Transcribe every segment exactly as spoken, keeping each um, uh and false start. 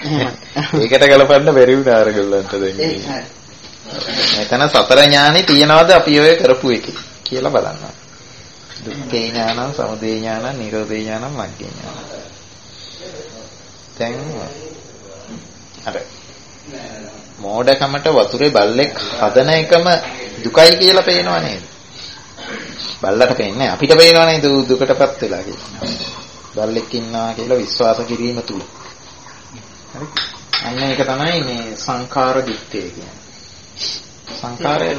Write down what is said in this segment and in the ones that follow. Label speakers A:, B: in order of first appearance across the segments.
A: ඒකට ගලපන්න බැරි වුණා අරගලන්ට දැන්. මෙතන සතර ඥානෙ තියනවාද අපි ඔය කරපු එකේ කියලා බලන්න. දුක්ඛේ ඥානං, සමුදය ඥානං, නිරෝධේ ඥානං, මග්ගේ ඥානං. දැන් අර මෝඩකමට වතුරේ බල්ලෙක් හදන එකම දුකයි කියලා පේනව නේද? බල්ලට පේන්නේ අපිට පේනව නේද දුකටපත් වෙලා කියලා. බල්ලෙක් ඉන්නවා කියලා විශ්වාස කිරීම තුල. හරි. අන්න ඒක තමයි මේ සංඛාර දිට්ඨිය කියන්නේ. සංඛාරය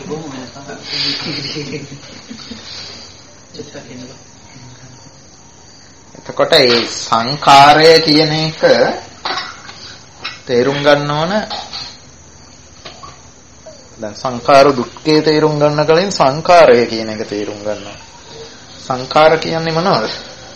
A: එතකොට ඒ සංඛාරය කියන එක තේරුම් ගන්න ඕන. දැන් සංඛාර දුක්ඛේ තේරුම් ගන්න කලින් සංඛාරය කියන එක තේරුම් ගන්නවා. සංඛාර කියන්නේ මොනවද?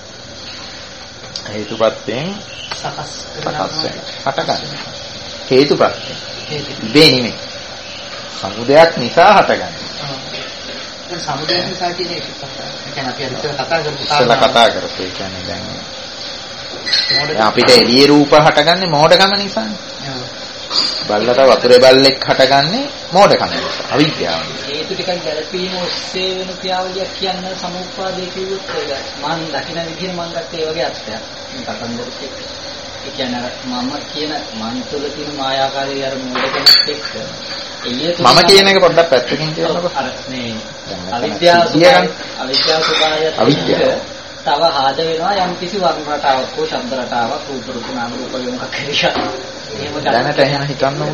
A: හේතුපත්යෙන් සකස් වෙන හටගන්න. හේතුපත්යෙන්. ඉබේ නෙමෙයි. සමුදයක් නිසා හටගන්න.
B: ඒ සමුදයක් නිසා කියන්නේ ඒක කියන්නේ අපි අද කතා කරපු
A: ඉස්සෙල්ලා කතා කරපු ඒ කියන්නේ දැන් අපිට එළියේ රූප හටගන්නේ මෝඩකම නිසානේ. බල්ලට වතුරේ බල්ලෙක් හටගන්නේ මෝඩකම නිසා. අවිද්‍යාව.
B: හේතු ටිකක් ගැලපීම ඔස්සේ වෙන ක්‍රියාවලියක් කියන සමුප්පාදේ කිව්වොත් ඒක මම දකින විදිහට මම ගත්ත ඒ වගේ අර්ථයක්. මේ කතන්දරෙත් එක්ක. ඒ කියන්නේ මම කියන මන් තුළ තියෙන මායාකාරී අර මෝඩකමත් එක්ක
A: මම කියන එක පොඩ්ඩක් පැත්තකින් කියන්නකො.
B: අර මේ අවිද්‍යාව ස්වභාවය අවිද්‍යාව ස්වභාවය අවිද්‍යාව තව ආද වෙනවා යම් කිසි වර්ණ රටාවක් හෝ ශබ්ද රටාවක් රූප රූප නාම රූප වගේ කරිෂා. එහෙම
A: දැනට එහෙම හිතන්නකො.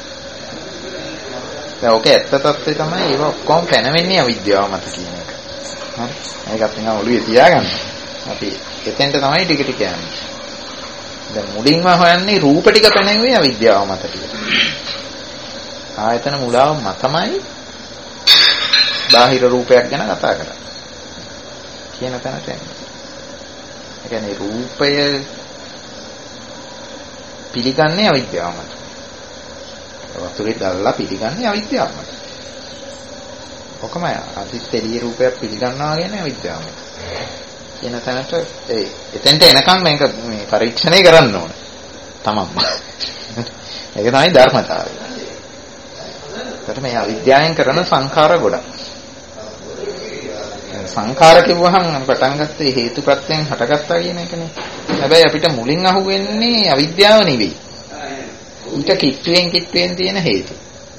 A: දැන් ඔක ඇත්ත තත්ත්වය තමයි ඒක ඔක්කොම පැනවෙන්නේ අවිද්‍යාව මත කියන එක. හරි. ඒකත් නිකන් ඔළුවේ තියාගන්න. අපි එතෙන්ට තමයි ටික ටික යන්නේ. දැන් මුලින්ම හොයන්නේ රූප ටික පැනෙන්නේ අවිද්‍යාව මත කියලා. ආයතන මුලාව මතමයි බාහිර රූපයක් ගැන කතා කරන්නේ. කියන තැනට එන්නේ. ඒ කියන්නේ රූපය පිළිගන්නේ අවිද්‍යාව මත. වතුරේ දැල්ලා පිළිගන්නේ අවිද්‍යාව මත. ඔකමයි අදිත් එළිය රූපයක් පිළිගන්නවා කියන්නේ අවිද්‍යාව මත. කියන තැනට ඒ එතෙන්ට එනකම් මේක මේ පරීක්ෂණය කරන්න ඕනේ. තමන්ම. ඒක තමයි ධර්මතාවය. ඒකට මේ අවිද්‍යාවෙන් කරන සංඛාර ගොඩක්. සංඛාර කිව්වහම පටන් ගත්තේ හේතුප්‍රත්‍යයෙන් හටගත්තා කියන එකනේ. හැබැයි අපිට මුලින් අහුවෙන්නේ අවිද්‍යාව නෙවෙයි. ඊට කිට්ටුවෙන් කිට්ටුවෙන් තියෙන හේතු.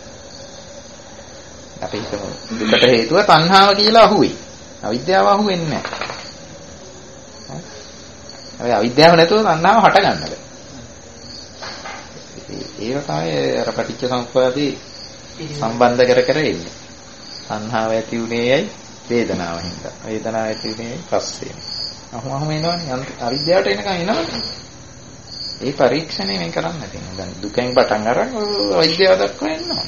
A: අපි හිතමු දුකට හේතුව තණ්හාව කියලා අහුවෙයි. අවිද්‍යාව අහුවෙන්නේ නැහැ. හැබැයි අවිද්‍යාව නැතුව තණ්හාව හටගන්න බෑ. ඒක තමයි අර පටිච්ච සමුප්පාදේ සම්බන්ධ කර කර ඉන්නේ. තණ්හාව ඇති උනේයි වේදනාව හින්දා. වේදනාව ඇති උනේයි පස්සේ. අහම අහම එනවනේ අවිද්‍යාවට එනකන් එනවනේ. ඒ පරීක්ෂණය මේ කරන්න තියෙනවා. දැන් දුකෙන් පටන් අරන් අවිද්‍යාව දක්වා එනවා.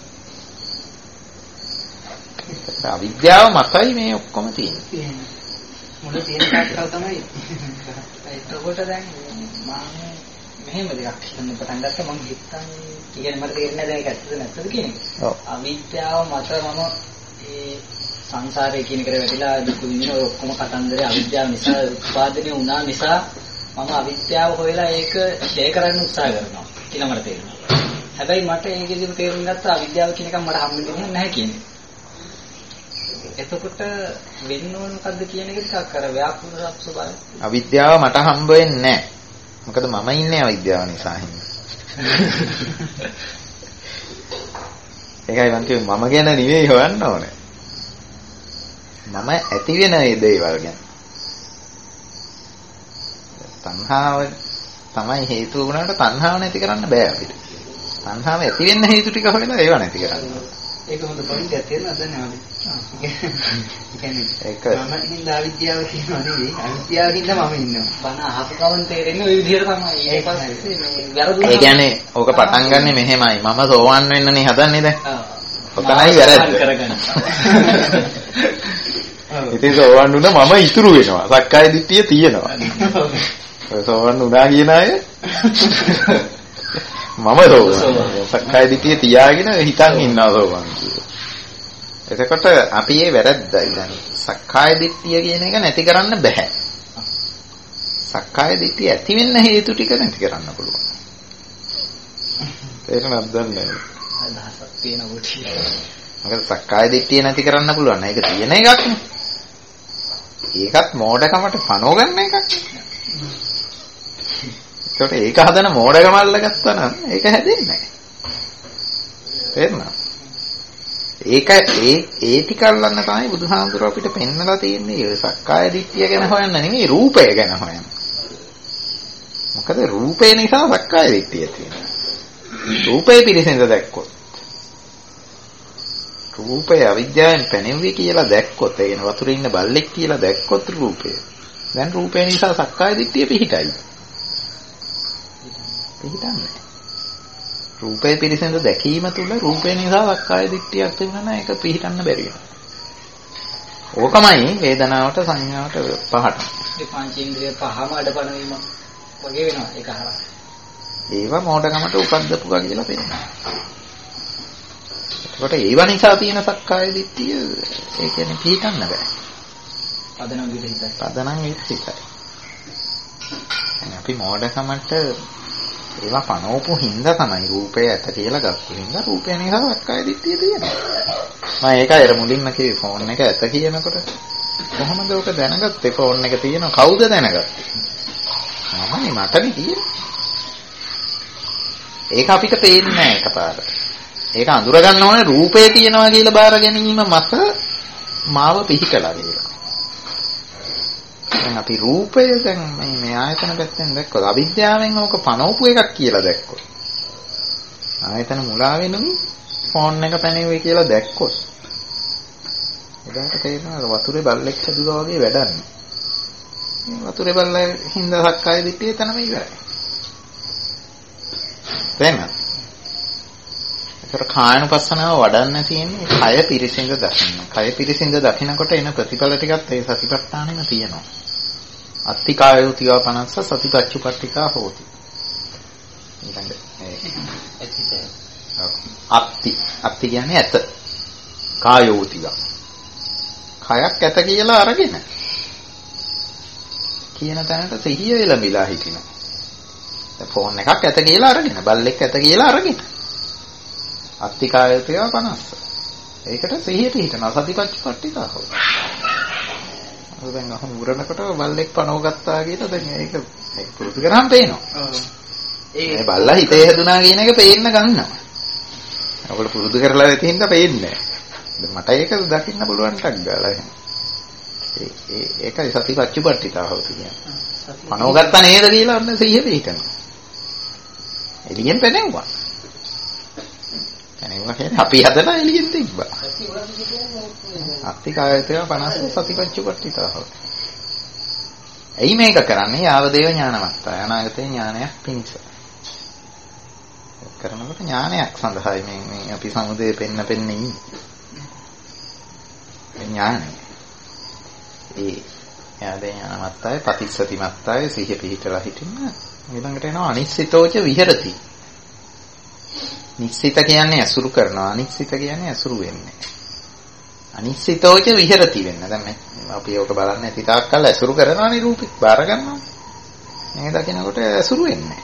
A: අවිද්‍යාව මතයි මේ ඔක්කොම තියෙන්නේ.
B: මොන තියෙන කාර්යය තමයි. ඒකකොට දැන් මම මෙහෙම දෙයක් හිතන්න පටන් ගත්තා මම හිතන්නේ කියන්නේ මට තේරෙන්නේ නැහැ දැන් ඒක ඇත්තද නැත්තද කියන එක. ඔව්. අවිද්‍යාව මත මම ඒ සංසාරේ කියන එකට වැටිලා දුක් විඳින ඔය ඔක්කොම කතන්දරේ අවිද්‍යාව නිසා උත්පාදනය වුණා නිසා මම අවිද්‍යාව හොයලා ඒක ෂේ කරන්න උත්සාහ කරනවා කියලා මට තේරෙනවා. හැබැයි මට ඒකෙදිම තේරුම් ගත්තා අවිද්‍යාව කියන එක මට හම්බෙන්නේ නැහැ කියන්නේ. එතකොට වෙන්න ඕන මොකද්ද කියන එක ටිකක් අර ව්‍යාකෘත ස්වභාවය.
A: අවිද්‍යාව මට හම්බ වෙන්නේ නැහැ. මොකද මම ඉන්නේ අවිද්‍යාව නිසා හින්දා. ඒකයි මම කිව්වේ මම ගැන නෙවෙයි හොයන්න ඕනේ. මම ඇති වෙන ඒ දේවල් ගැන. තණ්හාව තමයි හේතුව වුණාට තණ්හාව නැති කරන්න බෑ අපිට. තණ්හාව ඇති වෙන්න හේතු ටික හොයලා ඒව නැති කරන්න ඕනේ.
B: ඒක හොඳ පොයින්ට් එකක් තේරෙනවද නැවද? ඒ කියන්නේ ඒක මම හින්දා අවිද්‍යාව කියනවා නෙවෙයි අවිද්‍යාව හින්දා මම ඉන්නවා. බන අහපු ගමන් තේරෙන්නේ ওই විදිහට තමයි. ඊට පස්සේ මේ වැරදුනා. ඒ
A: කියන්නේ ඕක පටන් ගන්නෙ මෙහෙමයි. මම සෝවන් වෙන්නනේ හදන්නේ දැන්. ඔව්. ඔතනයි වැරද්ද. ඉතින් සෝවන් වුණා මම ඉතුරු වෙනවා. සක්කාය දිට්ඨිය තියෙනවා. ඔය සෝවන් වුණා කියන අය මම සෝවන්. සක්කාය දිට්ඨිය තියාගෙන හිතන් ඉන්නවා සෝවන් කියලා. එතකොට අපි ඒ වැරද්දයි දැන්. සක්කාය දිට්ඨිය කියන එක නැති කරන්න බෑ. සක්කාය දිට්ඨිය ඇති වෙන්න හේතු ටික නැති කරන්න පුළුවන්. තේරෙනවද දන්නේ නැහැ.
B: අදහසක් තියෙන කොට.
A: මොකද සක්කාය දිට්ඨිය නැති කරන්න පුළුවන්. ඒක තියෙන එකක් නේ. ඒකත් මෝඩකමට පනව ගන්න එකක්. ඒකට ඒක හදන මෝඩකම අල්ලගත්තා නම් ඒක හැදෙන්නේ නැහැ. තේරුණා? ඒක ඒ ඒ ටික අල්ලන්න තමයි බුදුහාමුදුරුවෝ අපිට පෙන්නලා තියෙන්නේ. ඒ සක්කාය දිට්ඨිය ගැන හොයන්න නෙමෙයි රූපය ගැන හොයන්න. මොකද රූපේ නිසා සක්කාය දිට්ඨිය තියෙනවා. රූපේ පිළිසෙන්ද දැක්කොත් රූපය අවිද්‍යාවෙන් පැනෙව්වේ කියලා දැක්කොත් ඒ කියන්නේ වතුරේ ඉන්න බල්ලෙක් කියලා දැක්කොත් රූපය. දැන් රූපය නිසා සක්කාය දිට්ඨිය පිහිටයි. පිහිටන්නේ. රූපේ පිළිසෙන්ද දැකීම තුල රූපය නිසා සක්කාය දිට්ඨියක් තිබුණා නම් ඒක පිහිටන්න බැරි වෙනවා. ඕකමයි වේදනාවට සංඥාවට පහට.
B: ඒ පංචේන්ද්‍රිය පහම අඩපණ වීම වගේ වෙනවා ඒක හරහා.
A: ඒවා මෝඩකමට උපද්දපුවා කියලා පෙන්නනවා. ඒකට ඒව නිසා තියෙන සක්කාය දිට්ඨිය ඒ කියන්නේ පිළිගන්න බෑ.
B: පදනම් විදිහටයි.
A: පදනම් විදිහටයි. අපි මෝඩකමට ඒවා පනවපු හින්දා තමයි රූපය ඇත කියලා ගත්ත හින්දා රූපය නිසා සක්කාය දිට්ඨිය තියෙනවා. මම ඒකයි අර මුලින්ම කිව්වේ ෆෝන් එක ඇත කියනකොට කොහොමද ඔක දැනගත්තේ ෆෝන් එක තියෙනවා කවුද දැනගත්තේ? මමනේ මටනේ තියෙන්නේ. ඒක අපිට පේන්නේ නැහැ එකපාරට. ඒක අඳුර ගන්න ඕනේ රූපේ තියෙනවා කියලා බාර ගැනීම මත මාව පිහිටලා කියලා. දැන් අපි රූපය දැන් මේ මේ ආයතන පැත්තෙන් දැක්කොත් අවිද්‍යාවෙන් ඕක පනවපු එකක් කියලා දැක්කොත් ආයතන මුලා වෙනුයි ෆෝන් එක පැනෙන්නේ කියලා දැක්කොත් එදාට තේරෙනවා වතුරේ බල්ලෙක් හැදුවා වගේ වැඩන්නේ. මේ වතුරේ බල්ලා හින්දා සක්කාය දිට්ඨිය එතනම ඉවරයි. තේරෙනවද? ඒතර කායනුපස්සනාව වඩන්න තියෙන්නේ කය පිරිසිඳ දකින්න. කය පිරිසිඳ දකිනකොට එන ප්‍රතිඵල ටිකත් ඒ සතිපට්ඨානෙම තියෙනවා. අත්ති කායෝතිවා පනස්ස සතිපච්චුපට්ඨිකා හෝති. ඊළඟ අත්ති අත්ති කියන්නේ ඇත. කායෝතිවා. කයක් ඇත කියලා අරගෙන කියන තැනට සිහිය එළඹිලා හිටිනවා. ෆෝන් එකක් ඇත කියලා අරගෙන බල්ලෙක් ඇත කියලා අරගෙන අත්ති කායෝතිවා පනස්ස. ඒකට සිහිය පිහිටනවා සතිපච්චුපට්ඨිකා හෝති. දැන් අහම උරනකොට බල්ලෙක් පනව ගත්තා කියලා දැන් ඒක ඒක පුරුදු කරාම පේනවා. ඔව්. ඒ බල්ලා හිතේ හැදුනා කියන එක පේන්න ගන්නවා. ඔයගොල්ලෝ පුරුදු කරලා නැති හින්දා පේන්නේ නැහැ. මට ඒක දකින්න පුළුවන් ටක් ගාලා එහෙම. ඒ ඒ ඒකයි සතිපච්චුපට්ඨිකා හොති කියන්නේ. පනව ගත්තා නේද කියලා ඔන්න සිහිය පිහිටනවා. එළියෙන් පෙනෙවුවා. එනවා කියන්නේ අපි හදලා එළියෙන් තිබ්බා. අත්ති කායතේ පනස්ස සතිපච්චුපට්ඨිකා හොති. එයි මේක කරන්නේ ආවදේව ඥානවත් අනාගතේ ඥානයක් පිණිස. කරනකොට ඥානයක් සඳහායි මේ මේ අපි සමුදේ පෙන්න පෙන්නේ ඉන්නේ. ඥානය. ඒ ආවදේ ඥානවත්ය පටිච්චසතිමත්ය සිහිය පිහිටලා හිටින්න ඊළඟට එනවා අනිශ්චිතෝච විහෙරති. නිශ්චිත කියන්නේ අසුරු කරනවා අනිශ්චිත කියන්නේ අසුරු වෙන්නේ. අනිශ්චිතෝච විහෙරති වෙන්න. දැන් අපි ඒක බලන්නේ තිතාක් කල් අසුරු කරනවානේ රූපේ බාර ගන්නවා. මේ දකිනකොට අසුරු වෙන්නේ.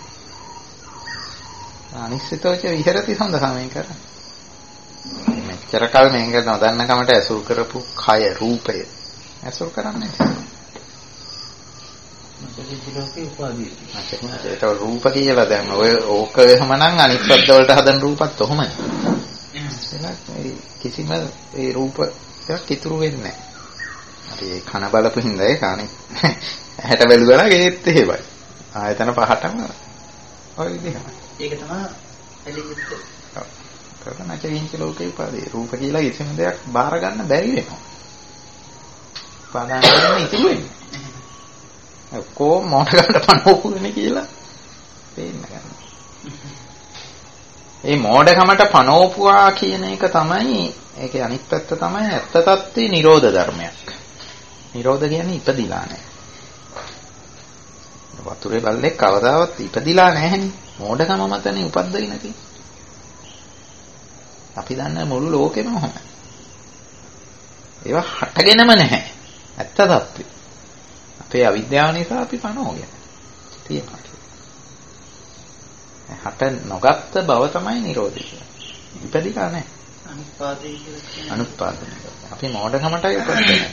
A: අනිශ්චිතෝච විහෙරති සඳහා මේ කරන්නේ. මෙච්චර කල් මේක නොදන්න කමට අසුරු කරපු කය රූපය අසුරු කරන්නේ. ඒක රූප කියලා දැන් ඔය ඕක එහෙමනම් අනිත් පැත්ත වලට හදන රූපත් ඔහොමයි. එහෙනම් කිසිම ඒ රූප එකක් ඉතුරු වෙන්නේ නැහැ. අපි ඒ කන බලපු හින්දා ඒක අනිත් ඇහැට බැලුවා නම් ඒත් එහෙමයි. ආයතන පහටම ඔය විදිහමයි. ඒක තමයි එළියට. ඔව්. කරනච විංච ලෝකේ උපාදී රූප කියලා කිසිම දෙයක් බාර ගන්න බැරි වෙනවා. පාදාන ඉතුරු වෙන්නේ. කො මොඩකට පනෝකුනේ කියලා පේන්න ගන්න. මේ මොඩකමට පනෝපුවා කියන එක තමයි ඒකේ අනිත් පැත්ත තමයි ඇත්ත తත්ත්වේ නිරෝධ ධර්මයක්. නිරෝධ කියන්නේ ඉපදිලා නැහැ. වතුරේ බල්ලෙක් කවදාවත් ඉපදිලා නැහැනේ. මොඩකම මතනේ උපද්දයි නැති. අපි දන්න මුළු ලෝකෙම ඔහොමයි. ඒවා හටගෙනම නැහැ. ඇත්ත తත්ත්වේ. අපේ අවිද්‍යාව නිසා අපි පනෝගෙන තියෙනවා. හට නොගත්ත බව තමයි නිරෝධය කියන්නේ. ඉපදිලා නැහැ.
B: අනුපාදේ කියලා කියන්නේ.
A: අනුපාදනය. අපි මෝඩකමටයි උපදින්නේ.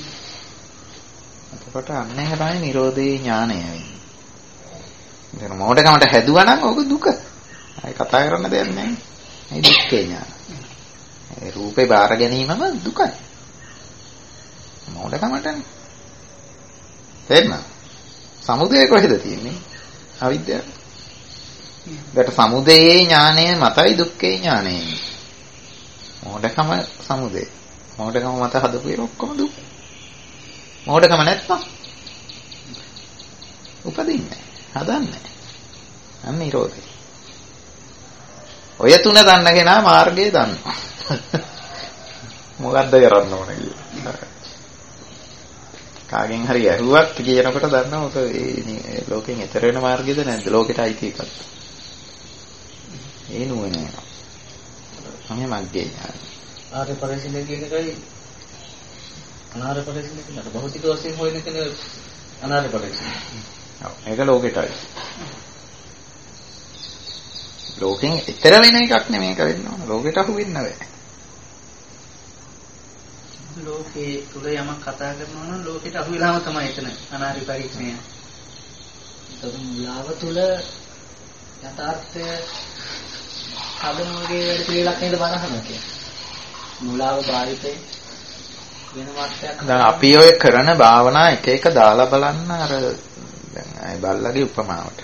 A: එතකොට අන්න ඒක තමයි නිරෝධේ ඥානය වෙන්නේ. ඉතින් මෝඩකමට හැදුවා නම් ඕක දුක. ආයි කතා කරන්න දෙයක් නැහැ. මේ දුක්ඛේ ඥාන. ඒ රූපේ බාර ගැනීමම දුකයි. මෝඩකමටනේ. තේරෙනවද? සමුදය කොහෙද තියෙන්නේ? අවිද්‍යාව. ඒකට සමුදයේ ඥානය මතයි දුක්ඛේ ඥානය. මෝඩකම සමුදය. මෝඩකම මත හදපු ඒ ඔක්කොම දුක්. මෝඩකම නැත්නම් උපදින්නේ හදන්නේ. අන්න නිරෝධය. ඔය තුන දන්න කෙනා මාර්ගය දන්නවා. මොකද්ද කරන්න ඕන කියලා. කාගෙන් හරි ඇහුවක් කියනකොට දන්නවා ඔක ඒ ලෝකෙන් එතර වෙන මාර්ගයද නැද්ද? ලෝකෙට අයිති එකක්ද? ඒ නුවණ එනවා. තමයි මග්ගේ ඥානය.
B: ආර්ය පරිශීලනය කියන එකයි අනාර්ය පරිශීලනය කියලා භෞතික වශයෙන් හොයන කෙනේ අනාර්ය පරිශීලනය.
A: ඔව් ඒක ලෝකෙටයි. ලෝකෙන් එතර වෙන එකක් නෙමෙයි කරන්න ඕන. ලෝකෙට අහු වෙන්න බෑ.
B: ලෝකේ තුල යමක් කතා කරනවා නම් ලෝකෙට අහු වෙලාම තමයි එතන අනාර්ය පරිශීලනය. ඒක මුලාව තුල යථාර්ථය හදනෝගේ වැඩ පිළිලක් නේද බලහනවා කියන්නේ. මුලාව භාවිතේ වෙන මාත්‍යක්.
A: දැන් අපි ඔය කරන භාවනා එක එක දාලා බලන්න අර දැන් අය බල්ලගේ උපමාවට.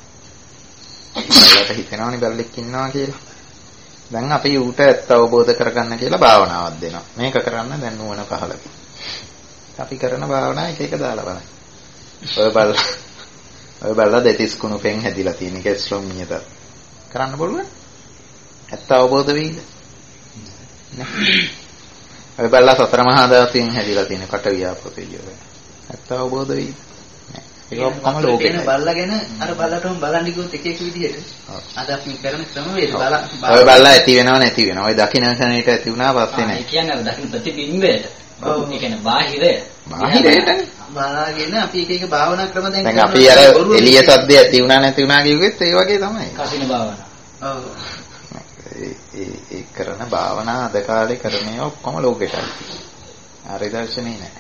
A: බල්ලට හිතෙනවනේ බල්ලෙක් ඉන්නවා කියලා. දැන් අපි ඌට ඇත්ත අවබෝධ කරගන්න කියලා භාවනාවක් දෙනවා. මේක කරන්න දැන් නුවණ පහළ. අපි කරන භාවනා එක එක දාලා බලන්න. ඔය බල්ල ඔය බල්ල දෙතිස් කුණු පෙන් හැදිලා තියෙන එක ස්ලොම් නියත. කරන්න බලන්න. ඇත්ත අවබෝධ වෙයිද? නැහැ. ඔය බල්ලා සතර මහා ධාතුන් හැදිලා තියෙන කට වියාපෝතේ කියන. ඇත්ත අවබෝධ වෙයිද? නැහැ. ඒක ඔක්කොම ලෝකේ.
B: බල්ලාගෙන අර බල්ලටම බලන්න ගියොත් එක එක විදිහට. අද අපි කරන ක්‍රම වේද බල.
A: ඔය බල්ලා ඇති වෙනව නැති වෙනව. ඔය දකින්න කෙනෙක්ට ඇති වුණා පස්සේ නැහැ.
B: ඒ කියන්නේ අර දකින්න ප්‍රතිබිම්බයට. ඔව්. ඒ කියන්නේ බාහිරය.
A: බාහිරයටනේ.
B: බලාගෙන අපි එක එක භාවනා ක්‍රම දැන්
A: දැන් අපි අර එළිය සද්දේ ඇති වුණා නැති වුණා කියුවෙත් ඒ වගේ තමයි.
B: කසින භාවනා. ඔව්.
A: ඒ ඒ කරන භාවනා අද කාලේ කරන්නේ ඔක්කොම ලෝකෙටයි. ආර්ය දර්ශනේ නැහැ.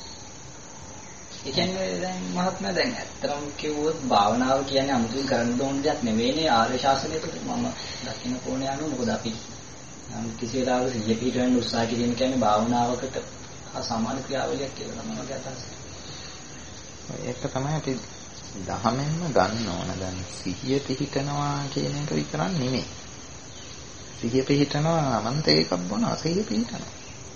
B: ඒ කියන්නේ දැන් මහත්මයා දැන් ඇත්තටම කිව්වොත් භාවනාව කියන්නේ අමුතුවෙන් කරන්න ඕන දෙයක් නෙවෙයිනේ ආර්ය ශාසනය තුළ මම දකින්න ඕනේ යනවා. මොකද අපි නම් කිසි වෙලාවක සිහිය පිටවෙන්න උත්සාහ කිරීම කියන්නේ භාවනාවකට සමාන ක්‍රියාවලියක් කියලා තමයි මගේ අදහස.
A: ඒක තමයි අපි දහමෙන්ම ගන්න ඕන. දැන් සිහිය පිහිටනවා කියන එක විතරක් නෙමෙයි. සිහිය පිහිටනවා අනන්ත එකක් බොන අසිහිය පිහිටනවා.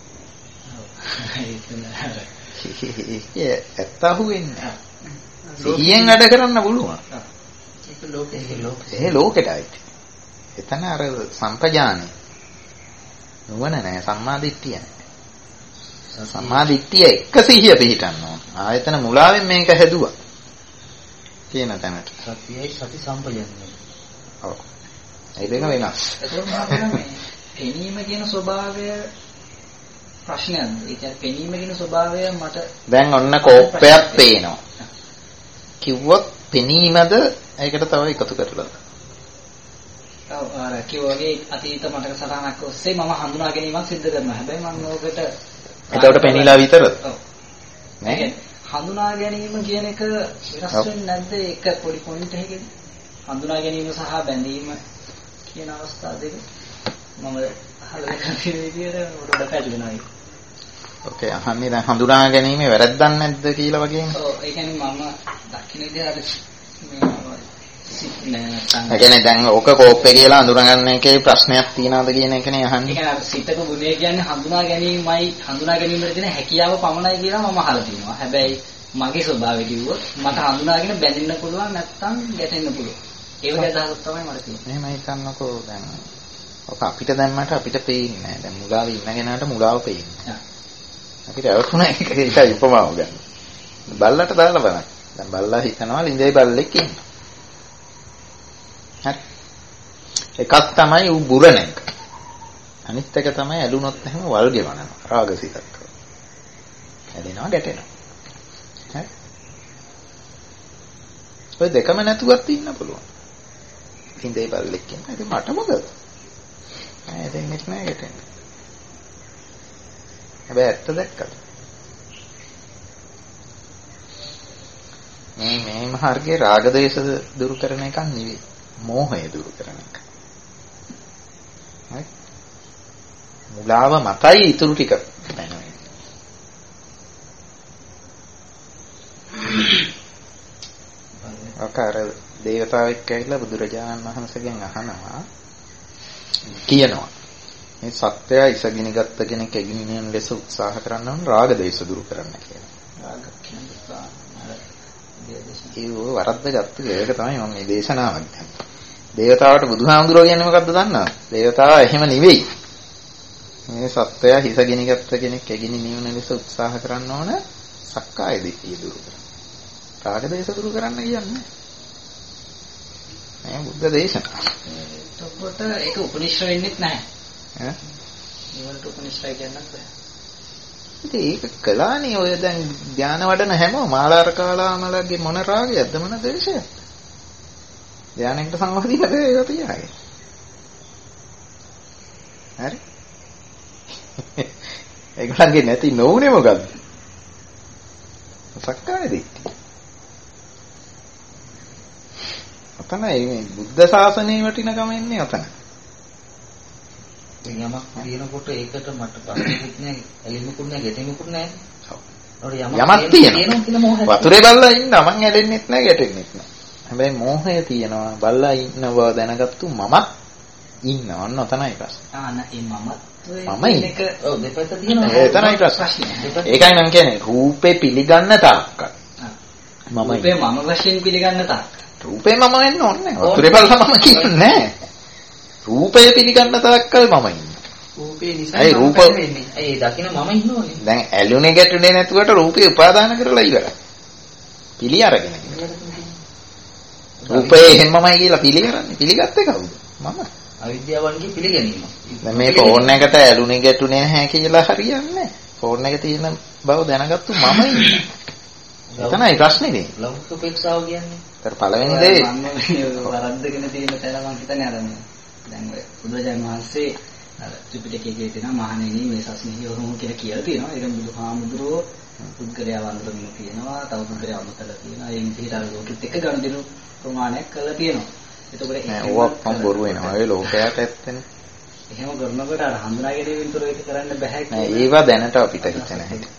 A: ඒක ඇත්ත අහුවෙන්නේ. සිහියෙන් වැඩ කරන්න පුළුවන්.
B: ඒක ලෝකේ ලෝකේ.
A: ඒ ලෝකෙටයි. එතන අර සම්පජානේ. නුවණ නැහැ සම්මාදිට්ඨිය නැහැ. සම්මාදිට්ඨිය එක සිහිය පිහිටන්න ඕන. ආයතන මුලාවෙන් මේක හැදුවා. කියන තැනට.
B: සතියයි සති සම්පජානේ.
A: ඔව්. ඒ දෙක වෙනස්.
B: එතකොට මේ පෙනීම කියන ස්වභාවය ප්‍රශ්නයක්ද? ඒ කියන්නේ පෙනීම කියන ස්වභාවය මට
A: දැන් ඔන්න කෝප්පයක් පේනවා. කිව්වොත් පෙනීමද ඒකට තව එකතු කරලා.
B: ඔව් අර කිව්වාගේ අතීත මතක සටහනක් ඔස්සේ මම හඳුනා ගැනීමක් සිද්ධ කරනවා. හැබැයි මම ඕකට
A: එතකොට පෙනීලා විතරද?
B: ඔව්.
A: නෑ.
B: හඳුනා ගැනීම කියන එක වෙනස් වෙන්නේ නැද්ද? ඒක පොඩි පොයින්ට් එකකින්. හඳුනා ගැනීම සහ බැඳීම කියන අවස්ථා දෙක මම අහලා තියෙන විදිහට උඩ පැටලෙනවා ඒක.
A: ඕකේ අහන්නේ දැන් හඳුනා ගැනීම වැරද්දක් නැද්ද කියලා වගේ.
B: ඔව් ඒ කියන්නේ මම දකින්න විදිහට මේ
A: ඒ කියන්නේ දැන් ඕක කෝප්පේ කියලා හඳුනාගන්න එකේ ප්‍රශ්නයක් තියනවද කියන එකනේ අහන්නේ.
B: ඒ කියන්නේ සිතක ගුණය කියන්නේ හඳුනා ගැනීමයි හඳුනා ගැනීමට තියෙන හැකියාව පමණයි කියලා මම අහලා තියෙනවා. හැබැයි මගේ ස්වභාවය කිව්වොත් මට හඳුනාගෙන බැඳෙන්න පුළුවන් නැත්නම් ගැටෙන්න පුළුවන්. ඒ වගේ අදහසක් තමයි මට තියෙන්නේ.
A: එහෙම හිතන්නකෝ දැන් ඔක අපිට දැම්මට අපිට පේන්නේ නැහැ. දැන් මුලාවේ ඉන්න කෙනාට මුලාව පේන්නේ. අපිට අවුතුන එක ඒකයි උපමාව ගන්න. බල්ලට දාලා බලන්න. දැන් බල්ලා හිතනවා ලින්දේ බල්ලෙක් ඉන්නවා. හරි. එකක් තමයි ඌ බුරණ එක. අනිත් එක තමයි ඇලුනොත් එහෙම වල් ගෙවනවා. රාගසිතක්. ඇලෙනවා ගැටෙනවා. හරි. ඔය දෙකම නැතුවත් ඉන්න පුළුවන්. හිඳේ බල්ලෙක් කියනවා. ඉතින් මට මොකද? නෑ දෙන්නෙත් නෑ ගැටෙන්නේ. හැබැයි ඇත්ත දැක්කද? මේ මේ මාර්ගයේ රාග දේශ දුරු කරන එකක් නෙවෙයි. මෝහය දුරු කරන එක. හරි? මුලාව මතයි ඊටු ටික දැනෙනවා. අකාර දේවතාවෙක් ඇවිල්ලා බුදුරජාණන් වහන්සේගෙන් අහනවා කියනවා මේ සත්‍යය ඉසගිනි ගත්ත කෙනෙක් එගිනියන් ලෙස උත්සාහ කරන්න ඕන රාග දේශ දුරු කරන්න කියලා. රාග කියන්නේ ඒ වරද්ද ගත්ත ඒක තමයි මම මේ දේශනාවක් ගන්නේ. දේවතාවට බුදුහාමුදුරුවෝ කියන්නේ මොකද්ද දන්නවද? දේවතාවා එහෙම නෙවෙයි. මේ සත්‍යය හිසගිනි ගත්ත කෙනෙක් එගිනි නිවන ලෙස උත්සාහ කරන්න ඕන සක්කාය දිට්ඨිය දුරු කරන්න. රාග දේශ දුරු කරන්න කියන්නේ මේ බුද්ධ දේශනාව.
B: එතකොට ඒක උපනිෂ්ඨ වෙන්නේ නැහැ.
A: ඈ?
B: ඒවලට උපනිෂ්ඨය කියන්නත් බෑ.
A: ඉතින් ඒක කළානේ ඔය දැන් ධානය වඩන හැමෝම මාලාරකාලාමලගේ මොන රාගයක්ද මොන දේශයක්ද? ධානයකට සංවාදින දේ ඒක තියයි. හරි? ඒගොල්ලන්ගේ නැති නොඋනේ මොකද්ද? සක්කාය දිට්ඨිය. ඔතනයි මේ බුද්ධ ශාසනයේ වටිනකම එන්නේ ඔතන.
B: යමක් කියනකොට ඒකට මට ප්‍රශ්නයක් නෑ, ඇලිමුකුත් නෑ, ගැටෙමුකුත් නෑ. ඔව්.
A: යමක් තියෙනවා. වතුරේ බල්ලා ඉන්න මං ඇලෙන්නෙත් නෑ, ගැටෙන්නෙත් නෑ. හැබැයි මෝහය තියෙනවා. බල්ලා ඉන්න බව දැනගත්තු මමත් ඉන්නවා. අන්න ඔතනයි ප්‍රශ්නේ.
B: ආ නෑ ඒ මමත්
A: මම
B: එක ඔව් දෙපැත්ත තියෙනවා.
A: ඒ එතනයි ප්‍රශ්නේ. ඒකයි මම කියන්නේ රූපේ පිළිගන්න තාක්ක. මම
B: රූපේ මම වශයෙන් පිළිගන්න තාක්ක.
A: රූපේ මම වෙන්න ඕනේ නෑ. වතුරේ බලලා මම කියන්නේ නෑ. රූපය පිළිගන්න තාක්කල් මම ඉන්නේ.
B: රූපේ නිසා
A: ඒ රූප
B: වෙන්නේ. ඒ දකින්න මම ඉන්නෝනේ.
A: දැන් ඇලුනේ ගැටුනේ නැතුවට රූපේ උපාදාන කරලා ඉවරයි. පිළි අරගෙන. රූපේ එහෙමමයි කියලා පිළි කරන්නේ. පිළිගත්තේ කවුද? මම.
B: අවිද්‍යාවන්ගේ පිළිගැනීම.
A: දැන් මේ ෆෝන් එකට ඇලුනේ ගැටුනේ නැහැ කියලා හරියන්නේ නැහැ. ෆෝන් එකේ තියෙන බව දැනගත්තු මම ඉන්නේ. එතනයි ප්‍රශ්නේ නේ.
B: ලෞකික උපේක්ෂාව කියන්නේ.
A: ඒතර පළවෙනි දේ
B: මම වරද්දගෙන තියෙන තැන මම හිතන්නේ අර දැන් ඔය බුදුරජාණන් වහන්සේ අර ත්‍රිපිටකයේ තියෙන මහණෙනි මේ සස්නෙහි ඔහොම කියලා කියලා තියෙනවා. ඒක බුදුහාමුදුරුවෝ පුද්ගලයා වන්දනම කියනවා, තව පුද්ගලයා අමතලා තියෙනවා. ඒ විදිහට අර ලෝකෙත් එක්ක ගනුදෙනු ප්‍රමාණයක් කරලා තියෙනවා. එතකොට
A: ඒක ඔක්කොම බොරු වෙනවා. ඒ ලෝකයට ඇත්තනේ.
B: එහෙම කරනකොට අර හඳුනා ගැනීමෙන් තොර ඒක කරන්න බෑ
A: නෑ ඒවා දැනට අපිට හිතෙන හැටි.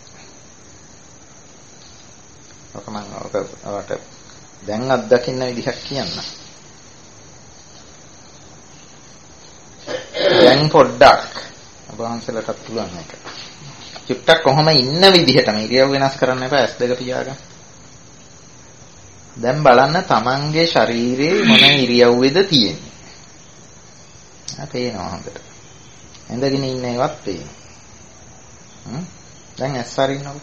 A: ඔක මම ඔකට දැන් අත්දකින්න විදිහක් කියන්න. දැන් පොඩ්ඩක් ඔබ වහන්සේලාටත් පුළුවන් මේක. චුට්ටක් කොහොම ඉන්න විදිහටම ඉරියව් වෙනස් කරන්න එපා ඇස් දෙක පියාගන්න. දැන් බලන්න තමන්ගේ ශරීරයේ මොන ඉරියව්වේද තියෙන්නේ. ආ පේනවා හොඳට. ඇඳගෙන ඉන්න ඒවත් පේනවා. හ්ම් දැන් ඇස් අරින්නකො.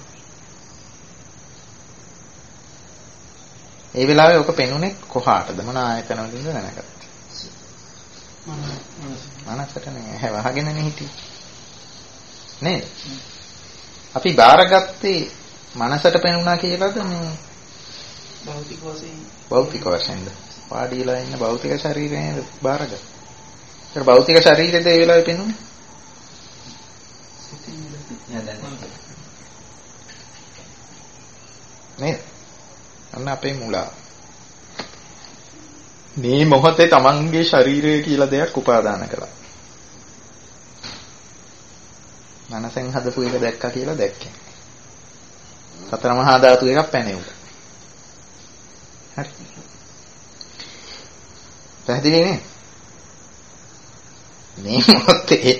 A: ඒ වෙලාවේ ඔක පෙනුනේ කොහාටද මොන ආයතන වලින්ද දැනගත්තේ? මනසට නේ හැවහගෙනනේ හිටියේ. නේද? අපි බාරගත්තේ මනසට පෙනුණා කියලාද මේ
B: භෞතික වශයෙන්
A: භෞතික වශයෙන්ද? පාඩියලා ඉන්න භෞතික ශරීරය නේද බාරගත්තේ? ඒක භෞතික ශරීරෙද ඒ වෙලාවේ පෙනුනේ? නේද? අන්න අපේ මුලා. මේ මොහොතේ තමන්ගේ ශරීරය කියලා දෙයක් උපාදාන කළා. මනසෙන් හදපු එක දැක්කා කියලා දැක්කේ. සතර මහා ධාතු එකක් පැනෙවුවා. හරි. පැහැදිලි නේ? මේ මොහොතේ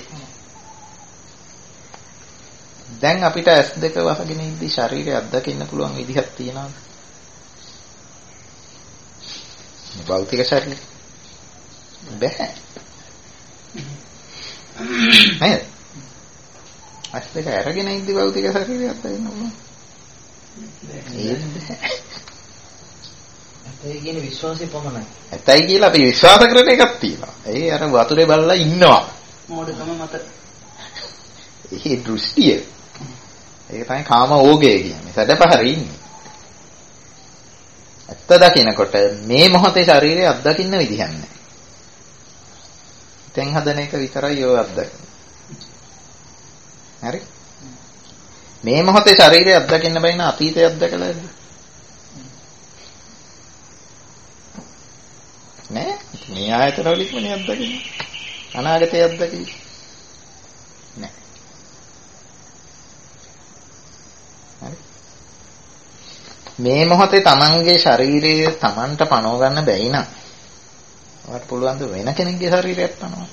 A: දැන් අපිට ඇස් දෙක වහගෙන ඉඳි ශරීරය අත්දකින්න පුළුවන් විදිහක් තියනවාද? භෞතික ශරීරය බෑ. නේද? ඇස් දෙක අරගෙන ඉඳි භෞතික ශරීරය අත්දකින්න පුළුවන්. ඒක බෑ.
B: ඒ කියන්නේ විශ්වාසය පමණයි.
A: ඇතයි කියලා අපි විශ්වාස කරන එකක් තියෙනවා. ඒ අර වතුරේ බලලා ඉන්නවා.
B: මොඩකම මත.
A: ඒ දෘෂ්ටිය. ඒක තමයි කාම ඕගය කියන්නේ. සැඩපහරේ ඉන්නේ. ඇත්ත දකිනකොට මේ මොහොතේ ශරීරය අත්දකින්න විදිහක් නැහැ. හිතෙන් හදන එක විතරයි ඔය අත්දකින්නේ. හරි? මේ මොහොතේ ශරීරය අත්දකින්න බැයින අතීතය අත්දකලා ඇද්ද? නෑ. මේ ආයතන වලින්ම නේ අත්දකින්නේ. අනාගතය අත්දකින්නේ නෑ. හරි? මේ මොහොතේ තමන්ගේ ශරීරය තමන්ට පනව ගන්න බැයි නම් ඔයාලට පුළුවන් ද වෙන කෙනෙක්ගේ ශරීරයක් පනවන්න?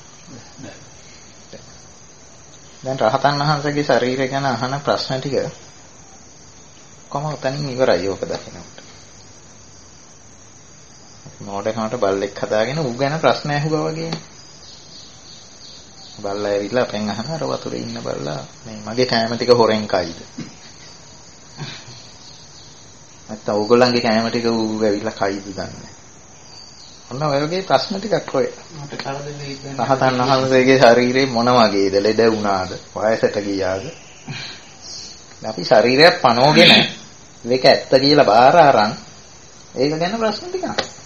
A: දැන් රහතන් වහන්සේගේ ශරීරය ගැන අහන ප්‍රශ්න ටික කොහොම උතනින් ඉවරයි ඕක දකිනකොට. මොඩකමට බල්ලෙක් හදාගෙන ඌ ගැන ප්‍රශ්න ඇහුවා වගේනේ. බල්ලා ඇවිල්ලා අපෙන් අහන අර වතුරේ ඉන්න බල්ලා මේ මගේ කෑම ටික හොරෙන් කයිද? නැත්නම් ඕගොල්ලන්ගේ කෑම ටික ඌ ඇවිල්ලා කයිද දන්නේ. ඔන්න ඔය වගේ ප්‍රශ්න ටිකක් ඔය. මට කලබලෙයි ඉන්නේ. රහතන් වහන්සේගේ ශරීරේ මොන වගේද? ලෙඩ වුණාද? වයසට ගියාද? අපි ශරීරයක් පනෝගෙන මේක ඇත්ත කියලා බාර අරන් ඒක ගැන ප්‍රශ්න ටිකක්.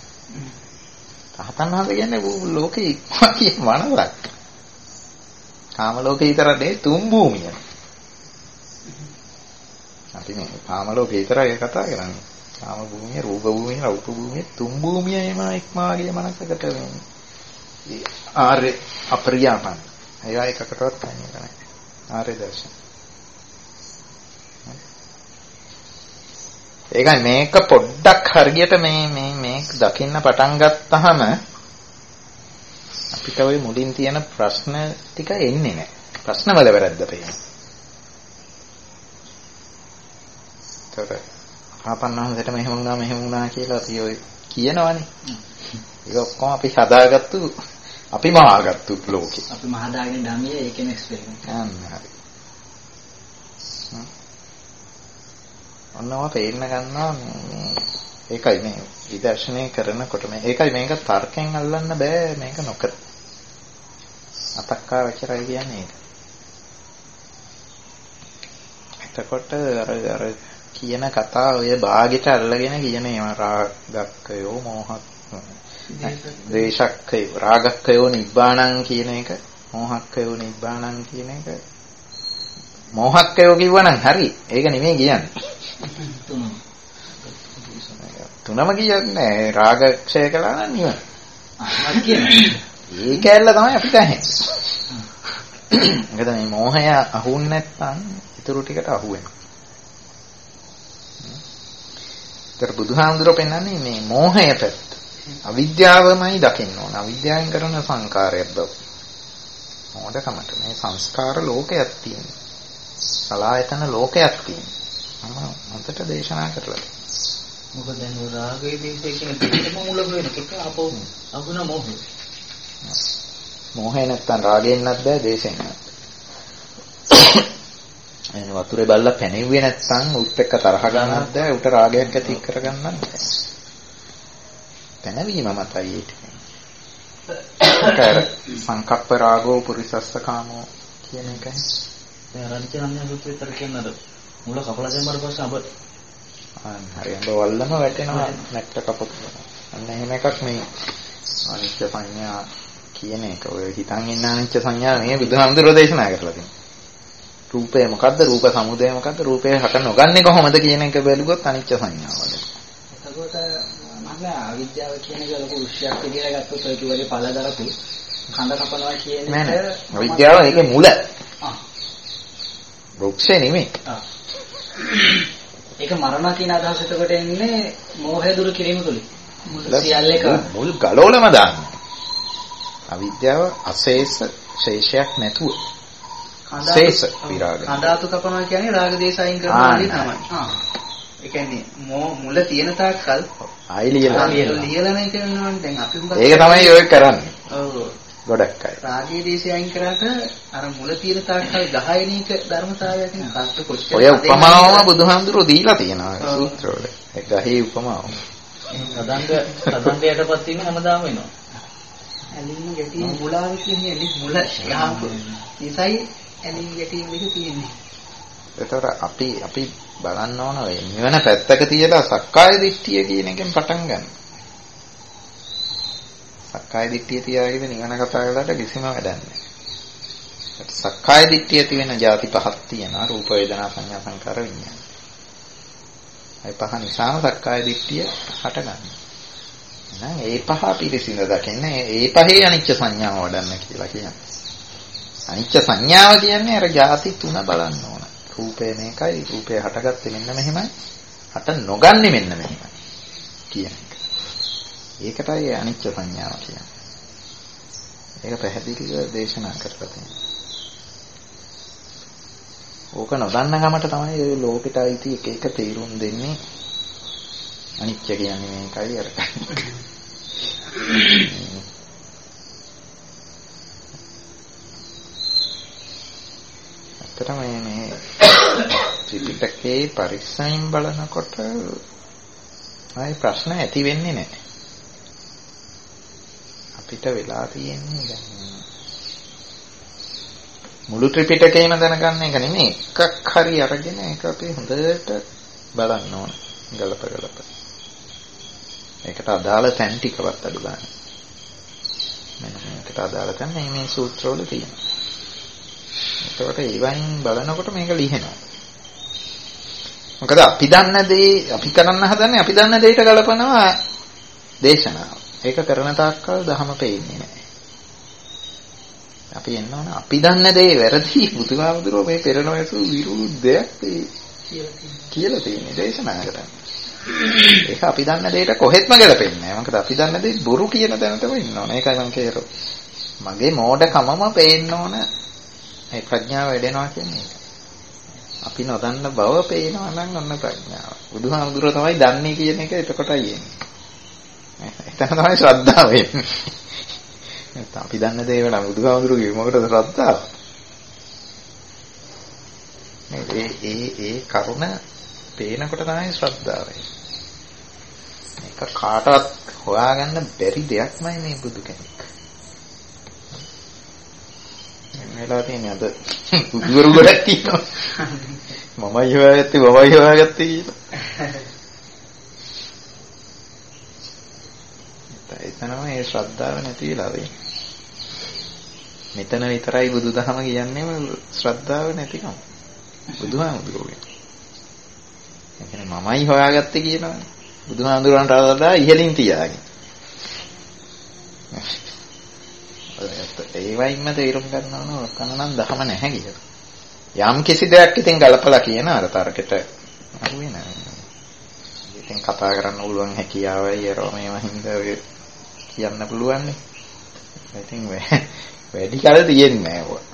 A: රහතන් වහන්සේ කියන්නේ ලෝකේ ඉක්මවා කියන වනරක්. කාම ලෝකේ විතර නෙවෙයි තුන් භූමිය. අපි මේ කාම ලෝකේ විතරයි කතා කරන්නේ. කාම භූමිය, රූප භූමිය, රූප භූමිය, තුන් භූමියම ඉක්මාගේ මනසකට මේ ආර්ය අප්‍රියාපන්. ඒවා එකකටවත් කන්නේ නැහැ. ආර්ය දර්ශන. ඒකයි මේක පොඩ්ඩක් හරියට මේ මේ මේ දකින්න පටන් ගත්තාම අපිට ওই මුලින් තියෙන ප්‍රශ්න ටික එන්නේ නැහැ. ප්‍රශ්න වල වැරද්ද පේනවා. ඒකට ආපන්නහන්සට මෙහෙම වුණා මෙහෙම වුණා කියලා අපි ඔය කියනවනේ. ඒක ඔක්කොම අපි හදාගත්තු අපි මහාගත්තු ලෝකේ.
B: අපි මහදාගෙන ධර්මයේ ඒකෙන් එක්ස්පෙරිමන්ට්
A: කරනවා. හරි. ඔන්නව තේන්න ගන්නවා මේ ඒකයි මේ විදර්ශනය කරනකොට මේ ඒකයි මේක තර්කයෙන් අල්ලන්න බෑ මේක නොකර. අතක්කා වචරයි කියන්නේ ඒක. එතකොට අර අර කියන කතා ඔය භාගෙට අල්ලගෙන කියන ඒවා රාගක්කයෝ මොහක් ද්වේෂක්කයෝ රාගක්කයෝ නිබ්බාණං කියන එක මොහක්කයෝ නිබ්බාණං කියන එක මොහක්කයෝ කිව්වනම් හරි ඒක නෙමෙයි කියන්නේ තුනම කියන්නේ රාගක්ෂය කළා නම් නිවන ඒක ඇල්ල තමයි අපිට ඇහෙන්නේ මොකද මේ මොහය අහුන්නේ නැත්නම් ඊටු ටිකට අහු වෙනවා ඒතර බුදුහාමුදුරුවෝ පෙන්නන්නේ මේ මෝහය පැත්ත. අවිද්‍යාවමයි දකින්න ඕන. අවිද්‍යාවෙන් කරන සංකාරයක් බව. මොඩකමට මේ සංස්කාර ලෝකයක් තියෙනවා. සලායතන ලෝකයක් තියෙනවා. මම මන්ට දේශනා කරලා.
B: මොකද දැන් රාගයේ දේශේ කියන දෙකම මුල වෙනකොට අපෝ අගුණ මොහේ.
A: මොහේ නැත්තම් රාගයෙන්වත් බෑ දේශෙන් නැත්. එන වතුරේ බල්ලා පැනෙව්වේ නැත්නම් උත් එක්ක තරහ ගන්නත් බෑ උට රාගයක් ඇති කර ගන්නත් බෑ පැනවීම මතයි ඒක සංකප්ප රාගෝ පුරිසස්ස කාමෝ කියන එකයි
B: දැන් රණචරණ්‍ය සූත්‍රය විතර කියනද මුල කපලා දැම්මම පස්සේ අබ
A: අන්න හරි අඹ වල්ලම වැටෙනවා නැට්ට කපපු අන්න එහෙම එකක් මේ අනිත්‍ය සංඥා කියන එක ඔය හිතන් ඉන්න අනිත්‍ය සංඥා මේ බුදුහාමුදුරුවෝ දේශනා කරලා තියෙනවා රූපය මොකද්ද රූප සමුදය මොකද්ද රූපය හට නොගන්නේ කොහොමද කියන එක බැලුවොත් අනිත්‍ය සංඥාවද
B: එතකොට මම අවිද්‍යාව කියන එක ලොකු විශ්යක් විදියට ගත්තොත් ඔය කිව්වේ පළදරපු කඳ කපනවා කියන එක
A: නෑ අවිද්‍යාව ඒකේ මුල ආ වෘක්ෂේ නෙමෙයි ආ
B: ඒක මරණ කියන අදහස එතකොට එන්නේ මෝහය දුරු කිරීම තුලින් මුල් සියල්ල එක
A: මුල් ගලවලම දාන්න අවිද්‍යාව අශේෂ ශේෂයක් නැතුව ශේෂ විරාග
B: කඳාතු කපනවා කියන්නේ රාග දේශ අයින් කරනවා තමයි. ආ. ඒ කියන්නේ මුල තියෙන තාක්කල්
A: ආයි ලියලා
B: ලියලා නැහැ කියනවනේ දැන් අපි
A: ඒක තමයි ඔය කරන්නේ.
B: ඔව්.
A: ගොඩක් අය.
B: රාගයේ දේශය අයින් කරාට අර මුල තියෙන තාක්කල් දහයනීක ධර්මතාවයක් නේ කස්ත කොච්චර.
A: ඔය උපමාවම බුදුහාමුදුරුවෝ දීලා තියෙනවා සූත්‍රවල. ඒ ගහේ උපමාව.
B: සදංග සදංගයටපත් වීම හැමදාම වෙනවා. ඇලින්න ගැටීම මුලාවේ කියන්නේ මුල යාම. ඒසයි ඇලින් ගැටීම් එක තියෙන්නේ.
A: ඒතර අපි අපි බලන්න ඕන වෙයි. නිවන පැත්තක තියලා සක්කාය දිට්ඨිය කියන එකෙන් පටන් ගන්න. සක්කාය දිට්ඨිය තියාගෙන නිවන කතා කරලාට කිසිම වැඩක් නැහැ. සක්කාය දිට්ඨිය තියෙන ಜಾති පහක් තියෙනවා රූප වේදනා සංඥා සංකාර විඥාන. ඒ පහ නිසාම සක්කාය දිට්ඨිය හටගන්නවා. එහෙනම් ඒ පහ පිළිසිඳ දකින්න ඒ පහේ අනිච්ච සංඥාව වඩන්න කියලා කියන්නේ. අනිච්ච සංඥාව කියන්නේ අර ಜಾති තුන බලන්න ඕන. රූපය මේකයි රූපය හටගත්තේ මෙන්න මෙහෙමයි. හට නොගන්නේ මෙන්න මෙහෙමයි කියන එක. ඒකටයි අනිච්ච සංඥාව කියන්නේ. ඒක පැහැදිලිව දේශනා කරලා තියෙනවා. ඕක නොදන්න ගමට තමයි ඔය ලෝකෙට අයිති එක එක තේරුම් දෙන්නේ. අනිච්ච කියන්නේ මේකයි අර. අතරම මේ ත්‍රිපිටකේ පරිස්සමින් බලනකොට ආයි ප්‍රශ්න ඇති වෙන්නේ නැහැ. අපිට වෙලා තියෙන්නේ දැන් මුළු ත්‍රිපිටකයම දැනගන්න එක නෙමෙයි එකක් හරි අරගෙන ඒක අපි හොඳට බලන්න ඕන ගලප ගලප. ඒකට අදාළ තැන් ටිකවත් අඩු ගන්න. මෙන්න මේකට අදාළ තැන් මේ මේ සූත්‍රවල තියෙනවා. ඒකට ඒවයින් බලනකොට මේක ලිහෙනවා. මොකද අපි දන්න දේ අපි කරන්න හදන්නේ අපි දන්න දෙයට ගලපනවා දේශනාව. ඒක කරන තාක්කල් ධහම පේන්නේ නැහැ. අපි එන්න ඕන අපි දන්න දේ වැරදි බුදුහාමුදුරුවෝ මේ පෙරණොයසු විරුද්ධයක් කියලා තියෙන දේශනාවකට. ඒක අපි දන්න දෙයට කොහෙත්ම ගැලපෙන්නේ නැහැ. මොකද අපි දන්න දේ බොරු කියන තැනටම ඉන්න ඕන. ඒකයි මම කියරෝ. මගේ මෝඩකමම පේන්න ඕන. ඒ ප්‍රඥාව වැඩෙනවා කියන්නේ. අපි නොදන්න බව පේනවා නම් ඔන්න ප්‍රඥාව. බුදුහාමුදුරුවෝ තමයි දන්නේ කියන එක එතකොටයි එන්නේ. එතන තමයි ශ්‍රද්ධාව එන්නේ. නැත්නම් අපි දන්න දේ වල බුදුහාමුදුරුවෝ කිව්ව මොකටද ශ්‍රද්ධාව? මේ ඒ ඒ කරුණ පේනකොට තමයි ශ්‍රද්ධාව එන්නේ. මේක කාටවත් හොයාගන්න බැරි දෙයක්මයි මේ බුදු කෙනෙක්. මේලා තියෙන අද බුදුවරු ගොඩක් තියෙනවා. මමයි හොයාගත්තේ මමයි හොයාගත්තේ කියලා. එතනම ඒ ශ්‍රද්ධාව නැති වෙලා වෙන්නේ. මෙතන විතරයි බුදුදහම කියන්නේම ශ්‍රද්ධාව නැතිකම. බුදුහාමුදුරුවෝ. ඒ කියන්නේ මමයි හොයාගත්තේ කියනවානේ. බුදුහාමුදුරන්ට වඩා ඉහළින් තියාගෙන. ඒ වයින්ම තේරුම් ගන්න ඕන කනනම් දහම නැහැ කියලා. යම් කිසි දෙයක් ඉතින් ගලපලා කියන අර තරකට අහුවේ නැහැ. ඉතින් කතා කරන්න පුළුවන් හැකියාවයි අර මේව හින්දා ඔය කියන්න පුළුවන් නේ. ඉතින් වැඩි කාල තියෙන්නේ නැහැ ඔය.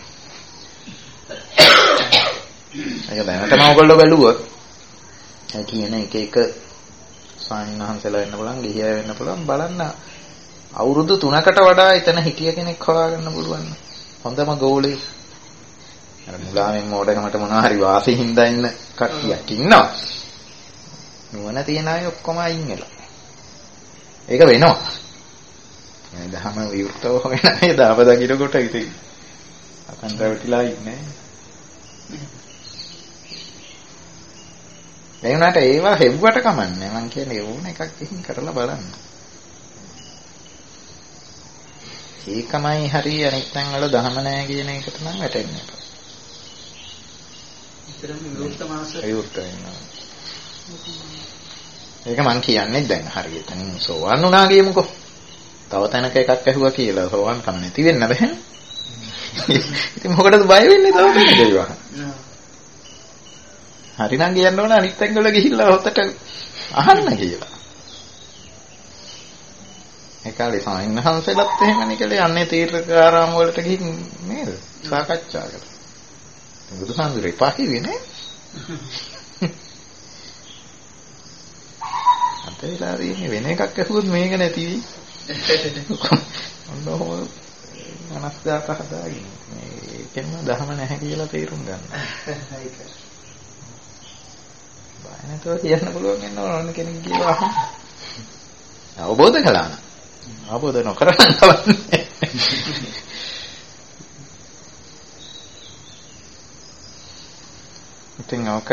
A: ඒක දැනටම ඔයගොල්ලෝ බැලුවොත් ඒ කියන එක එක ස්වාමීන් වහන්සේලා වෙන්න පුළුවන්, ගිහියා වෙන්න පුළුවන් බලන්න අවුරුදු තුනකට වඩා එතන හිටිය කෙනෙක් හොයාගන්න පුළුවන්. හොඳම ගෝලේ. අර මුලාවෙන් මෝඩකමට මොනවා හරි වාසි හින්දා ඉන්න කට්ටියක් ඉන්නවා. නුවණ තියන අය ඔක්කොම අයින් වෙලා. ඒක වෙනවා. මේ දහම විවෘතව වෙන අය දාප දකින්න කොට ඉතින් අතන් රැවටිලා ඉන්නේ. ඒ වුණාට ඒවා හෙව්වට කමන්නේ. මං කියන්නේ ඕන එකක් එකින් කරලා බලන්න. ඒකමයි හරි අනිත් තැන් වල දහම නැහැ කියන එකට නම් වැටෙන්නේ නැහැ. ඉතරම විවෘත මාස විවෘත වෙනවා. ඒක මං කියන්නේ දැන් හරියට නින් සෝවන් වුණා කියමුකෝ. තව තැනක එකක් ඇහුවා කියලා සෝවන් කම නැති වෙන්න බෑ. ඉතින් මොකටද බය වෙන්නේ තව තැනක ඒවා? හරිනම් කියන්න ඕන අනිත් තැන් වල ගිහිල්ලා හොතට අහන්න කියලා. ඒ කාලේ සාමින් හංසලත් එහෙමනේ කළේ අන්නේ තීර්ථකාරාම වලට ගිහින් නේද? සාකච්ඡා කරා. බුදුහාමුදුරේ පහිවේ නේ? අතේලාදී වෙන එකක් ඇහුවොත් මේක නැති වෙයි. ඔන්නෝ මනස්දාත හදාගෙන මේකෙන්ම දහම නැහැ කියලා තේරුම් ගන්න. බය නැතුව කියන්න පුළුවන් වෙන ඕන කෙනෙක් කියලා අහන්න. අවබෝධ කළා නම් අවබෝධ නොකරන කවන්නේ. ඉතින් ඔක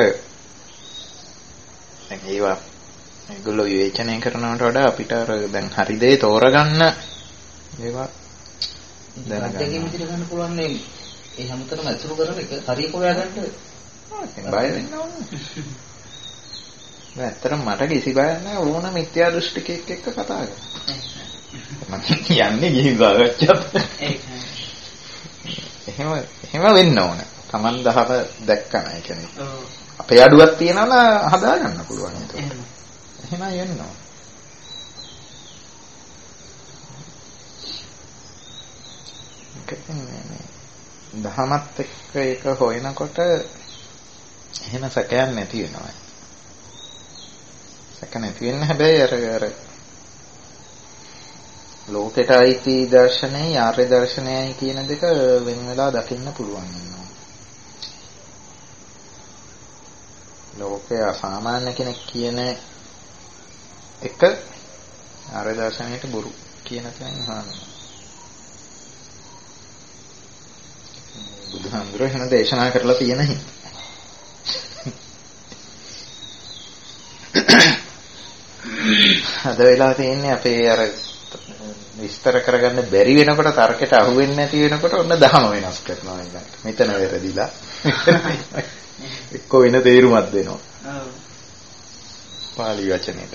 A: දැන් ඒවා ඒගොල්ලෝ විවේචනය කරනවට වඩා අපිට අර දැන් හරි දේ තෝරගන්න ඒවා
B: දැනගන්න විදිහට ගන්න පුළුවන් නේ. ඒ හැමතැනම අතුරු කරන එක හරිය හොයා ගන්න.
A: බය වෙන්න ඕනේ. ඇත්තටම මට කිසි බයක් නැහැ ඕන මිත්‍යා දෘෂ්ටිකෙක් එක්ක කතා කරන්න. මම කියන්නේ ගිහින් සාකච්ඡාත්. එහෙම එහෙම වෙන්න ඕන. Taman දහව දැක්කම ඒ කියන්නේ. අපේ අඩුවක් තියනවා නම් හදා ගන්න පුළුවන් ඒක. එහෙමයි වෙන්න ඕන. දහමත් එක්ක ඒක හොයනකොට එහෙම සැකයක් නැති වෙනවා. සැක නැති වෙන්න හැබැයි අර අර ලෝකයට අයිති දර්ශනයයි ආර්ය දර්ශනයයි කියන දෙක වෙන වෙලා දකින්න පුළුවන් වෙනවා. ලෝකයේ අසාමාන්‍ය කෙනෙක් කියන එක ආර්ය දර්ශනයට බොරු කියන තැනින් අහනවා. බුදුහාමුදුරුවෝ එහෙම දේශනා කරලා තියෙන හින්දා. අද වෙලා තියෙන්නේ අපේ අර විස්තර කරගන්න බැරි වෙනකොට තර්කයට අහු වෙන්නේ නැති වෙනකොට ඔන්න දහම වෙනස් කරනවා නේද? මෙතන වැරදිලා. එක්ක වෙන තේරුමක් දෙනවා. ඔව්. පාලි වචනේට.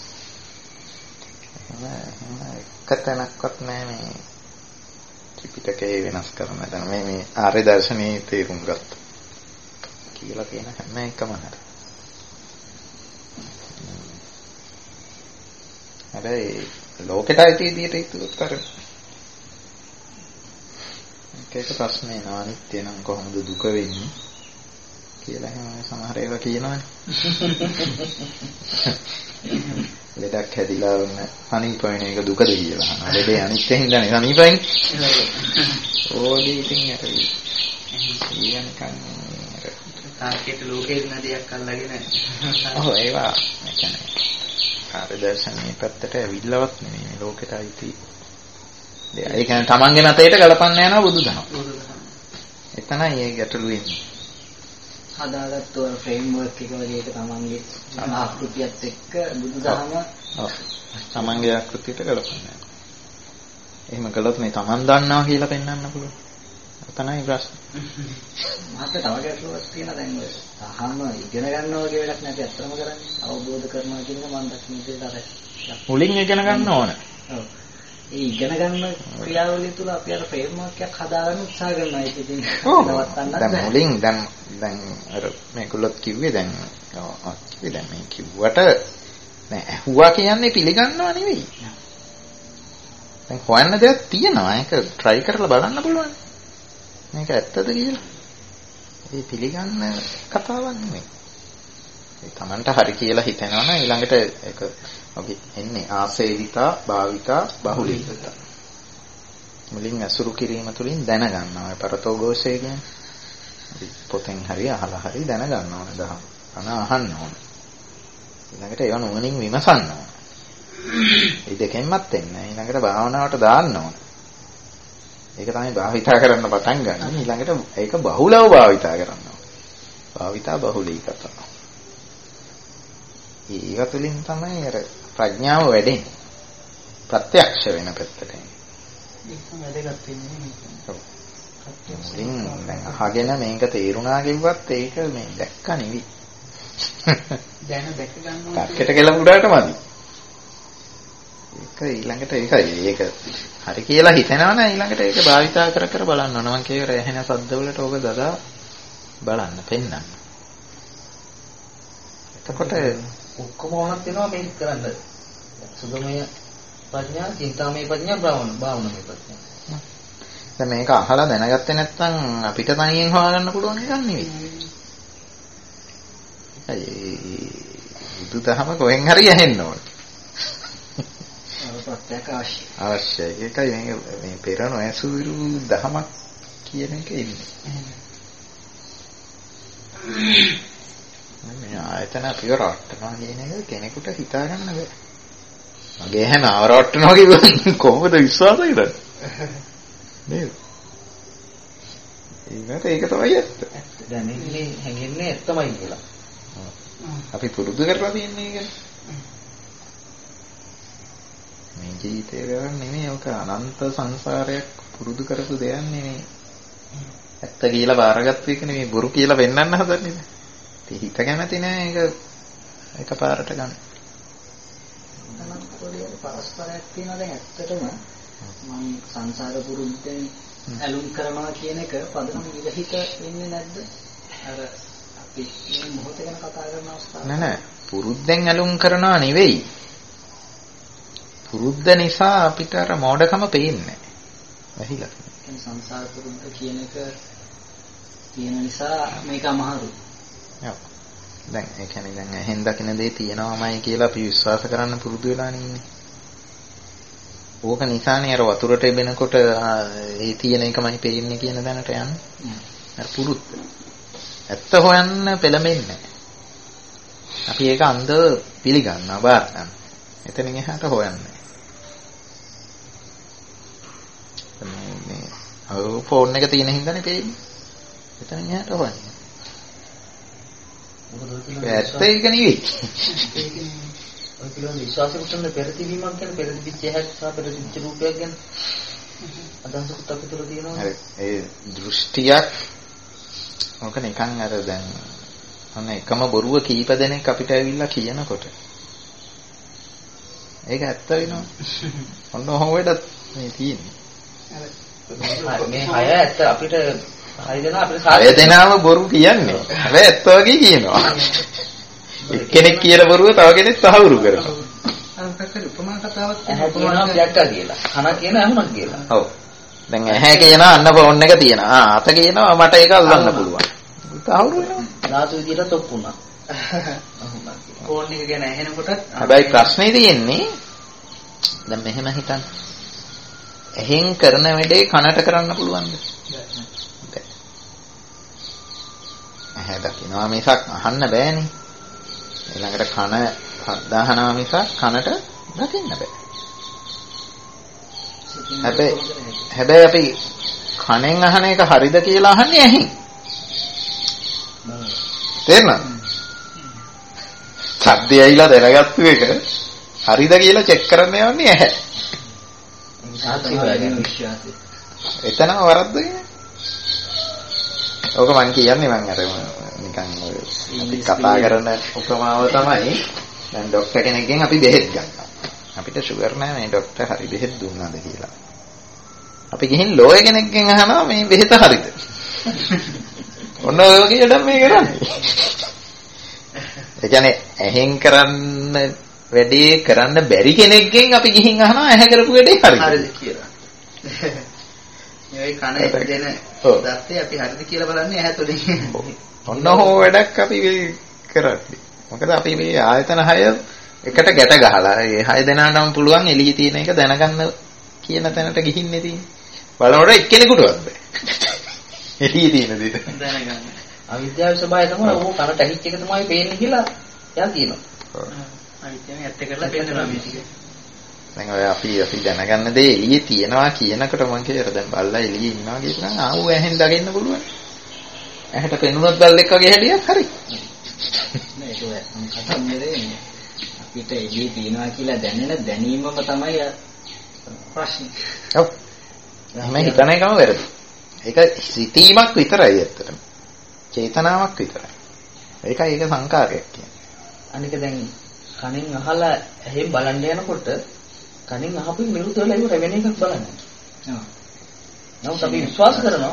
A: එක තැනක්වත් නැහැ මේ ත්‍රිපිටකයේ වෙනස් කරන දැන් මේ මේ ආර්ය දර්ශනයේ තේරුම් ගත්ත. කියලා කියන හැම එකම හරි. හැබැයි ලෝකෙට ඇති විදියට හිතුවොත් අර ඒක ප්‍රශ්නේ නා අනිත්‍ය නම් කොහොමද දුක වෙන්නේ කියලා එහෙම සමහර ඒවා කියනවනේ. ලෙඩක් හැදිලා වුණ අනිපයින් එක දුකද කියලා අහනවා. ලෙඩේ අනිත්‍ය හින්දානේ අනිපයින්. ඕකේ ඉතින් අර ඊයන් කන්නේ
B: තාර්කයට ලෝකේ දෙන දෙයක් අල්ලගෙන.
A: ඔව් ඒවා කියන්නේ ආර්ය දර්ශනයේ පැත්තට ඇවිල්ලවත් නෙමෙයි මේ ලෝකෙට අයිති. ඒ කියන්නේ තමන්ගේ මතයට ගලපන්න යනවා බුදුදහම.
B: බුදුදහම.
A: එතනයි ඒ ගැටලු වෙන්නේ.
B: හදාගත්ත ඔය ෆ්‍රේම්වර්ක් එක වගේ එක තමන්ගේ ආකෘතියත් එක්ක බුදුදහම
A: ඔව් තමන්ගේ ආකෘතියට ගලපන්න යනවා. එහෙම කළොත් මේ තමන් දන්නවා කියලා පෙන්වන්න පුළුවන්. එතනයි ප්‍රශ්නේ.
B: මාත් තව ගැටලුවක් තියෙනවා දැන් ඔය තහම ඉගෙන ගන්නවා වගේ වැඩක් නැති අත්‍තරම කරන්නේ අවබෝධ කරනවා කියන එක මම දකින්න විදිහට අර
A: මුලින් ඉගෙන ගන්න ඕන.
B: ඔව්. ඒ ඉගෙන ගන්න ක්‍රියාවලිය තුළ අපි අර ෆ්‍රේම්වර්ක් එකක් හදාගන්න උත්සාහ කරනවා ඒක ඉතින් නවත්තන්නත්
A: දැන් මුලින් දැන් දැන් අර මේගොල්ලොත් කිව්වේ දැන් ඔව් කිව්වේ දැන් මේ කිව්වට නෑ ඇහුවා කියන්නේ පිළිගන්නව නෙවෙයි. දැන් හොයන්න දෙයක් තියෙනවා ඒක try කරලා බලන්න පුළුවන්. මේක ඇත්තද කියලා. ඒ පිළිගන්න කතාවක් නෙමෙයි. ඒ Tamanට හරි කියලා හිතනවා නම් ඊළඟට ඒක ඔකි එන්නේ ආසේවිතා, භාවිතා, බහුලීකතා. මුලින් අසුරු කිරීම තුළින් දැනගන්නවා. පරතෝ ഘോഷය කියන්නේ. පොතෙන් හරි අහලා හරි දැනගන්න ඕන දහම. අන අහන්න ඕන. ඊළඟට ඒවා නුවණින් විමසන්න ඕන. මේ දෙකෙන්මත් එන්නේ. ඊළඟට භාවනාවට දාන්න ඕන. ඒක තමයි භාවිතා කරන්න පටන් ගන්න. ඊළඟට ඒක බහුලව භාවිතා කරනවා. භාවිතා බහුලීකතා. ඒක තුළින් තමයි අර ප්‍රඥාව වැඩෙන්නේ. ප්‍රත්‍යක්ෂ වෙන පැත්තට.
B: ඒක වැඩගත් වෙන්නේ.
A: මුලින් දැන් අහගෙන මේක තේරුණා කිව්වත් ඒක මේ දැක්ක නෙවි.
B: දැන දැක ගන්නවා.
A: ටක්කට කියලා උඩට මදි. ඒක ඊළඟට ඒකයි ඒක හරි කියලා හිතනවනේ ඊළඟට ඒක භාවිතා කර කර බලන්න ඕන. මම කියවර ඇහෙන සද්දවලට ඕක දදා බලන්න පෙන්නන්න. එතකොට
B: ඔක්කොම ඕනක් වෙනවා මේක කරන්න. සුදමය ප්‍රඥා, චින්තාමය ප්‍රඥා, භාවන භාවනමය ප්‍රඥා.
A: දැන් මේක අහලා දැනගත්තේ නැත්නම් අපිට තනියෙන් හොයාගන්න පුළුවන් එකක් නෙවෙයි. ඒකයි බුදුදහම කොහෙන් හරි ඇහෙන්න ඕන.
B: අවශ්‍යයි.
A: අවශ්‍යයි. ඒකයි මේ මේ පෙර නොඇසුරු දහමක් කියන එක ඉන්නේ. මේ ආයතන අපිව රවට්ටනවා කියන එක කෙනෙකුට හිතා ගන්න බෑ. මගේ හැම ආවරවට්ටනවා කිව්වොත් කොහොමද විශ්වාසය කරන්නේ? නේද? ඒකට ඒක තමයි ඇත්ත.
B: දැන් මේ හැංගෙන්නේ ඇත්තමයි කියලා.
A: අපි පුරුදු කරලා තියන්නේ ඒක. මේ ජීවිතේ ගන්න නෙමෙයි ඔක අනන්ත සංසාරයක් පුරුදු කරපු දෙයක් නෙමෙයි. ඇත්ත කියලා බාරගත්තු එක නෙමෙයි බොරු කියලා වෙන්නන්න හදන්නේ. ඒ හිත කැමති නෑ ඒක එකපාරට ගන්න.
B: තමන් පොඩි පරස්පරයක් තියෙනවා දැන් ඇත්තටම මම සංසාර පුරුද්දෙන් ඇලුම් කරනවා කියන එක පදනම් විරහිත වෙන්නේ නැද්ද? අර අපි මේ මොහොත ගැන කතා කරන අවස්ථාව
A: නෑ නෑ පුරුද්දෙන් ඇලුම් කරනවා නෙවෙයි. පුරුද්ද නිසා අපිට අර මෝඩකම පේන්නේ නෑ. වැහිලා.
B: කියන්නේ සංසාර පුරුද්ද කියන එක තියෙන නිසා මේක අමාරුයි.
A: ඔව්. දැන් ඒ කියන්නේ දැන් ඇහෙන් දකින දේ තියෙනවමයි කියලා අපි විශ්වාස කරන්න පුරුදු වෙලා නෙන්නේ. ඕක නිසානේ අර වතුරට එබෙනකොට ඒ තියෙන එකමයි පේන්නේ කියන දැනට යන්නේ. අර පුරුද්ද. ඇත්ත හොයන්න පෙළඹෙන්නේ නැහැ. අපි ඒක අන්ධ පිළිගන්නවා බාර ගන්න. එතනින් එහාට හොයන්නේ. මේ මේ අර ෆෝන් එක තියෙන හින්දානේ පේන්නේ. එතනින් එහාට හොයන්නේ. ඇත්ත ඒක නෙවෙයි.
B: ඔය පිළිවෙල විශ්වාසයක් උන්න පෙරතිවීමක් ගැන පෙරතිච්ච හැක් සහ පෙරතිච්ච රූපයක් ගැන අදහසකුත් අපි තුල තියෙනවා.
A: හරි. ඒ දෘෂ්ටියක් මොක නිකන් අර දැන් අන්න එකම බොරුව කීප දෙනෙක් අපිට ඇවිල්ලා කියනකොට ඒක ඇත්ත වෙනවා. ඔන්න ඔහොම වෙඩත් මේ තියෙන්නේ.
B: මේ හය ඇත්ත අපිට හය දෙනා අපිට
A: හය දෙනාම බොරු කියන්නේ. හැබැයි ඇත්ත වගේ කියනවා. එක්කෙනෙක් කියන බොරුව තව කෙනෙක් සහවුරු කරනවා.
B: අර පැත්තේ උපමා කතාවක් තියෙනවා යක්කා කියලා. කන කියන අහුණක් කියලා.
A: ඔව්. දැන් ඇහැ කියනවා අන්න ෆෝන් එක තියෙනවා. ආ අත කියනවා මට ඒක අල්ලන්න පුළුවන්. සහවුරු වෙනවා.
B: ධාතු විදියට තොප්පුණා. ෆෝන් එක ගැන ඇහෙනකොටත්
A: හැබැයි ප්‍රශ්නේ තියෙන්නේ දැන් මෙහෙම හිතන්න. ඇහෙන් කරන වැඩේ කනට කරන්න පුළුවන්ද? බැහැ. ඇහැ දකින්නවා මිසක් අහන්න බෑනේ. ඊළඟට කන දාහනවා මිසක් කනට දකින්න බෑ. හැබැයි හැබැයි අපි කනෙන් අහන එක හරිද කියලා අහන්නේ ඇහෙන්. තේරෙනවද? සද්දය ඇවිල්ලා දැනගත්තු එක හරිද කියලා චෙක් කරන්න යන්නේ ඇහැ. එතනම වරද්ද කියන්නේ. ඕක මං කියන්නේ මං අර නිකන් අපි කතා කරන උපමාව තමයි දැන් ડોක්ටර් කෙනෙක්ගෙන් අපි බෙහෙත් ගන්නවා. අපිට ෂුගර් නැහැ මේ ડોක්ටර් හරි බෙහෙත් දුන්නාද කියලා. අපි ගිහින් ලෝය කෙනෙක්ගෙන් අහනවා මේ බෙහෙත හරිද? ඔන්න ඔය වගේ වැඩක් මේ කරන්නේ. ඒ කියන්නේ ඇහෙන් කරන්න වැඩේ කරන්න බැරි කෙනෙක්ගෙන් අපි ගිහින් අහනවා ඇහැ කරපු වැඩේ හරිද?
B: හරිද කියලා. මේ කන දෙන දත්තේ අපි හරිද කියලා බලන්නේ ඇහැ තුලින්.
A: ඔන්න ඔහොම වැඩක් අපි කරන්නේ. මොකද අපි මේ ආයතන හය එකට ගැට ගහලා ඒ හය දෙනාටම පුළුවන් එළියේ තියෙන එක දැනගන්න කියන තැනට ගිහින්නේ තියෙන්නේ. බලනකොට එක්කෙනෙකුටවත් බෑ. එළියේ තියෙන දේ
B: දැනගන්න. අවිද්‍යාවේ ස්වභාවය තමයි ඕක කනට ඇහිච්ච එක තමයි පේන්නේ කියලා එයා කියනවා. ඔව්. අවිද්‍යාවෙන් ඇත්ත කරලා පෙන්නනවා මේ ටික.
A: දැන් ඔය අපි අපි දැනගන්න දේ එළියේ තියෙනවා කියනකොට මම කියනවා දැන් බල්ලා එළියේ ඉන්නවා කියනවා ආව ඇහෙන් දකින්න පුළුවන්. ඇහැට පෙනුනොත් බල්ලෙක් වගේ හැදියක් හරි.
B: නෑ ඒක කතන්දරේ අපිට එළියේ තියනවා කියලා දැනෙන දැනීමම තමයි ප්‍රශ්නේ.
A: ඔව්. එහෙම හිතන එකම වැරදි. ඒක සිතීමක් විතරයි ඇත්තටම. චේතනාවක් විතරයි. ඒකයි ඒක සංකාරයක් කියන්නේ.
B: අනික දැන් කනෙන් අහලා ඇහෙන් බලන්න යනකොට කනෙන් අහපු නිරුත් වෙලා ඉවර වෙන එකක් බලන්න. ඔව්. නමුත් අපි විශ්වාස කරනවා.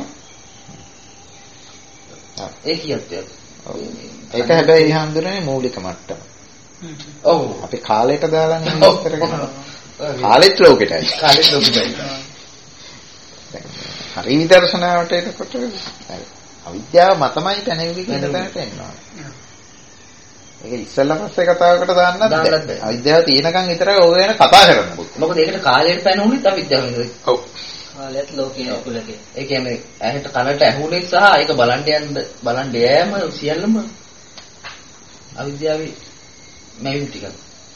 B: ඒ කියත්තේ.
A: ඔව්. ඒක හැබැයි හඳුනන්නේ මූලික මට්ටම.
B: ඔව්.
A: අපි කාලයට දාලානේ විස්තර කරනවා. කාලෙත් ලෝකෙටයි.
B: කාලෙත් ලෝකෙටයි.
A: හරි විදර්ශනාවට එනකොට අවිද්‍යාව මතමයි පැනෙන්නේ කියන තැනට එනවා. ඒක ඉස්සෙල්ලා පස්සේ කතාවකට දාන්නත් බෑ. අවිද්‍යාව තියෙනකන් විතරයි ඔය වෙන කතා කරන්න පුළුවන්.
B: මොකද ඒකට කාලයට පැනුනේත් අවිද්‍යාව නේද?
A: ඔව්.
B: කාලයත් ලෝකයේ අකුලකේ. ඒ කියන්නේ ඇහෙට කනට ඇහුනේ සහ ඒක බලන්න යන්න බලන්න යෑම සියල්ලම අවිද්‍යාවේ මේවි ටික.